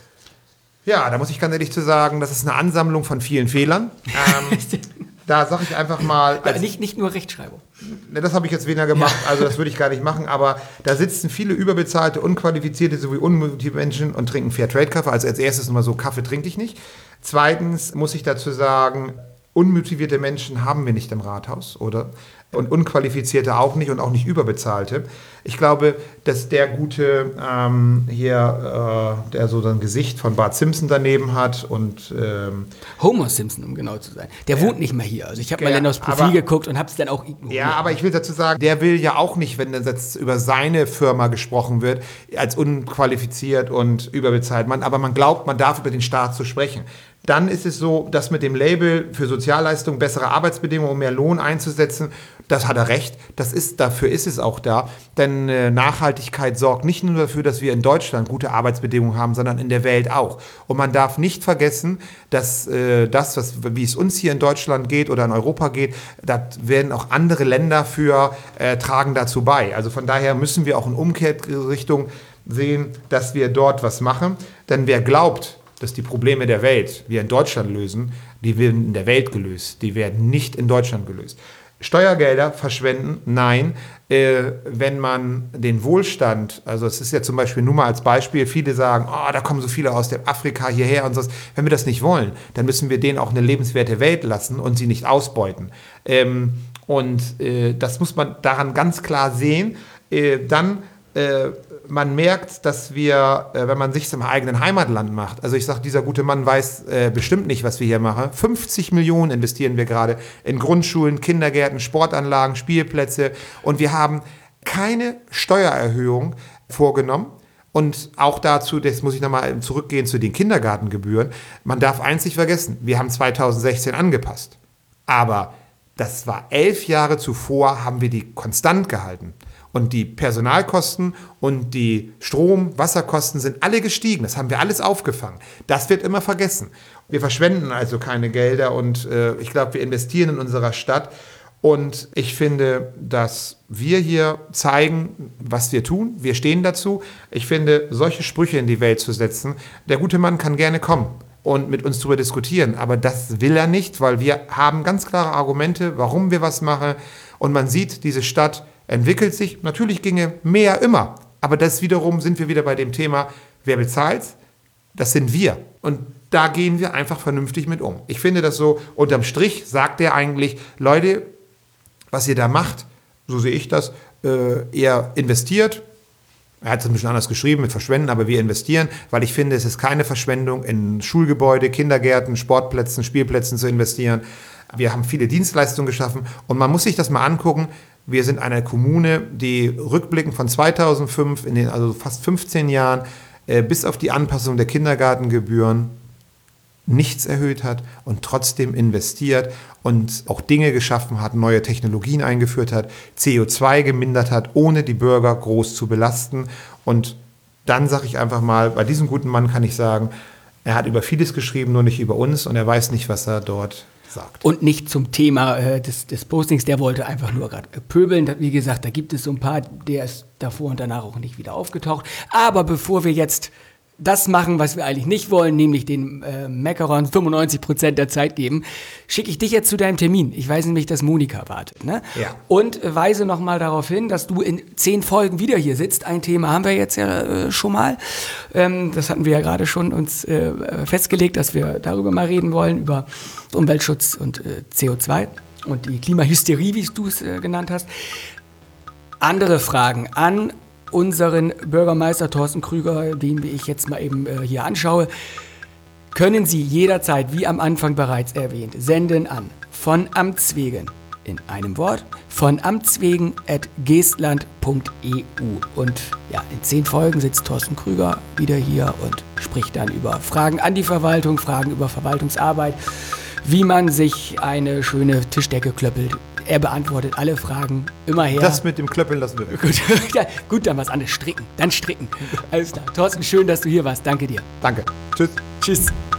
Ja, da muss ich ganz ehrlich zu sagen, das ist eine Ansammlung von vielen Fehlern. Ähm, da sage ich einfach mal... Ja, nicht, nicht nur Rechtschreibung. Ne, das habe ich jetzt weniger gemacht, also das würde ich gar nicht machen, aber da sitzen viele überbezahlte, unqualifizierte sowie unmotivierte Menschen und trinken Fairtrade-Kaffee. Also als erstes nochmal so, Kaffee trinke ich nicht. Zweitens muss ich dazu sagen, unmotivierte Menschen haben wir nicht im Rathaus, oder? Und unqualifizierte auch nicht und auch nicht überbezahlte. Ich glaube, dass der gute ähm, hier, äh, der so ein Gesicht von Bart Simpson daneben hat und ähm, Homer Simpson, um genau zu sein. Der wohnt nicht mehr hier. Also ich habe mal Ja, dann aufs Profil aber- geguckt und habe es dann auch ignoriert. ja, aber ich will dazu sagen, der will ja auch nicht, wenn jetzt über seine Firma gesprochen wird, als unqualifiziert und überbezahlt. Man, aber man glaubt, man darf über den Staat zu sprechen. Dann ist es so, dass mit dem Label für Sozialleistung, bessere Arbeitsbedingungen und mehr Lohn einzusetzen, das hat er recht. Das ist, dafür ist es auch da. Denn äh, Nachhaltigkeit sorgt nicht nur dafür, dass wir in Deutschland gute Arbeitsbedingungen haben, sondern in der Welt auch. Und man darf nicht vergessen, dass äh, das, was, wie es uns hier in Deutschland geht oder in Europa geht, da werden auch andere Länder für äh, tragen dazu bei. Also von daher müssen wir auch in Umkehrrichtung sehen, dass wir dort was machen. Denn wer glaubt, dass die Probleme der Welt wir in Deutschland lösen, die werden in der Welt gelöst. Die werden nicht in Deutschland gelöst. Steuergelder verschwenden, nein. Äh, wenn man den Wohlstand, also es ist ja zum Beispiel nur mal als Beispiel, viele sagen, oh, da kommen so viele aus dem Afrika hierher und so. Wenn wir das nicht wollen, dann müssen wir denen auch eine lebenswerte Welt lassen und sie nicht ausbeuten. Ähm, und äh, das muss man daran ganz klar sehen. Äh, dann äh, man merkt, dass wir, äh, wenn man sich im eigenen Heimatland macht, also ich sage, dieser gute Mann weiß äh, bestimmt nicht, was wir hier machen. fünfzig Millionen investieren wir gerade in Grundschulen, Kindergärten, Sportanlagen, Spielplätze und wir haben keine Steuererhöhung vorgenommen. Und auch dazu, das muss ich nochmal zurückgehen zu den Kindergartengebühren. Man darf eins nicht vergessen, wir haben zweitausendsechzehn angepasst. Aber das war elf Jahre zuvor, haben wir die konstant gehalten. Und die Personalkosten und die Strom-, Wasserkosten sind alle gestiegen. Das haben wir alles aufgefangen. Das wird immer vergessen. Wir verschwenden also keine Gelder und äh, ich glaube, wir investieren in unserer Stadt. Und ich finde, dass wir hier zeigen, was wir tun. Wir stehen dazu. Ich finde, solche Sprüche in die Welt zu setzen, der gute Mann kann gerne kommen. und mit uns darüber diskutieren. Aber das will er nicht, weil wir haben ganz klare Argumente, warum wir was machen. Und man sieht, diese Stadt entwickelt sich. Natürlich ginge mehr immer. Aber das wiederum sind wir wieder bei dem Thema, wer bezahlt? Das sind wir. Und da gehen wir einfach vernünftig mit um. Ich finde das so, unterm Strich sagt er eigentlich, Leute, was ihr da macht, so sehe ich das, äh, ihr investiert. Er hat es ein bisschen anders geschrieben mit Verschwenden, aber wir investieren, weil ich finde, es ist keine Verschwendung, in Schulgebäude, Kindergärten, Sportplätzen, Spielplätzen zu investieren. Wir haben viele Dienstleistungen geschaffen und man muss sich das mal angucken. Wir sind eine Kommune, die rückblickend von zweitausendfünf, in den, also fast fünfzehn Jahren, äh, bis auf die Anpassung der Kindergartengebühren nichts erhöht hat und trotzdem investiert und auch Dinge geschaffen hat, neue Technologien eingeführt hat, C O zwei gemindert hat, ohne die Bürger groß zu belasten. Und dann sage ich einfach mal, bei diesem guten Mann kann ich sagen, er hat über vieles geschrieben, nur nicht über uns und er weiß nicht, was er dort sagt. Und nicht zum Thema äh, des, des Postings, der wollte einfach nur gerade äh, pöbeln. Wie gesagt, da gibt es so ein paar, der ist davor und danach auch nicht wieder aufgetaucht. Aber bevor wir jetzt das machen, was wir eigentlich nicht wollen, nämlich den äh, Meckerern fünfundneunzig Prozent der Zeit geben, schicke ich dich jetzt zu deinem Termin. Ich weiß nämlich, dass Monika wartet. Ne? Ja. Und äh, weise nochmal darauf hin, dass du in zehn Folgen wieder hier sitzt. Ein Thema haben wir jetzt ja äh, schon mal. Ähm, das hatten wir ja gerade schon uns äh, festgelegt, dass wir darüber mal reden wollen, über Umweltschutz und äh, C O zwei und die Klimahysterie, wie du es äh, genannt hast. Andere Fragen an unseren Bürgermeister Thorsten Krüger, den ich jetzt mal eben äh, hier anschaue, können Sie jederzeit, wie am Anfang bereits erwähnt, senden an von Amts wegen, in einem Wort, von Amts wegen at geestland punkt e u. Und ja, in zehn Folgen sitzt Thorsten Krüger wieder hier und spricht dann über Fragen an die Verwaltung, Fragen über Verwaltungsarbeit, wie man sich eine schöne Tischdecke klöppelt. Er beantwortet alle Fragen immer her. Das mit dem Klöppeln lassen wir weg. Gut, ja, gut, dann was anderes. Stricken. Dann stricken. Alles klar. Thorsten, schön, dass du hier warst. Danke dir. Danke. Tschüss. Tschüss.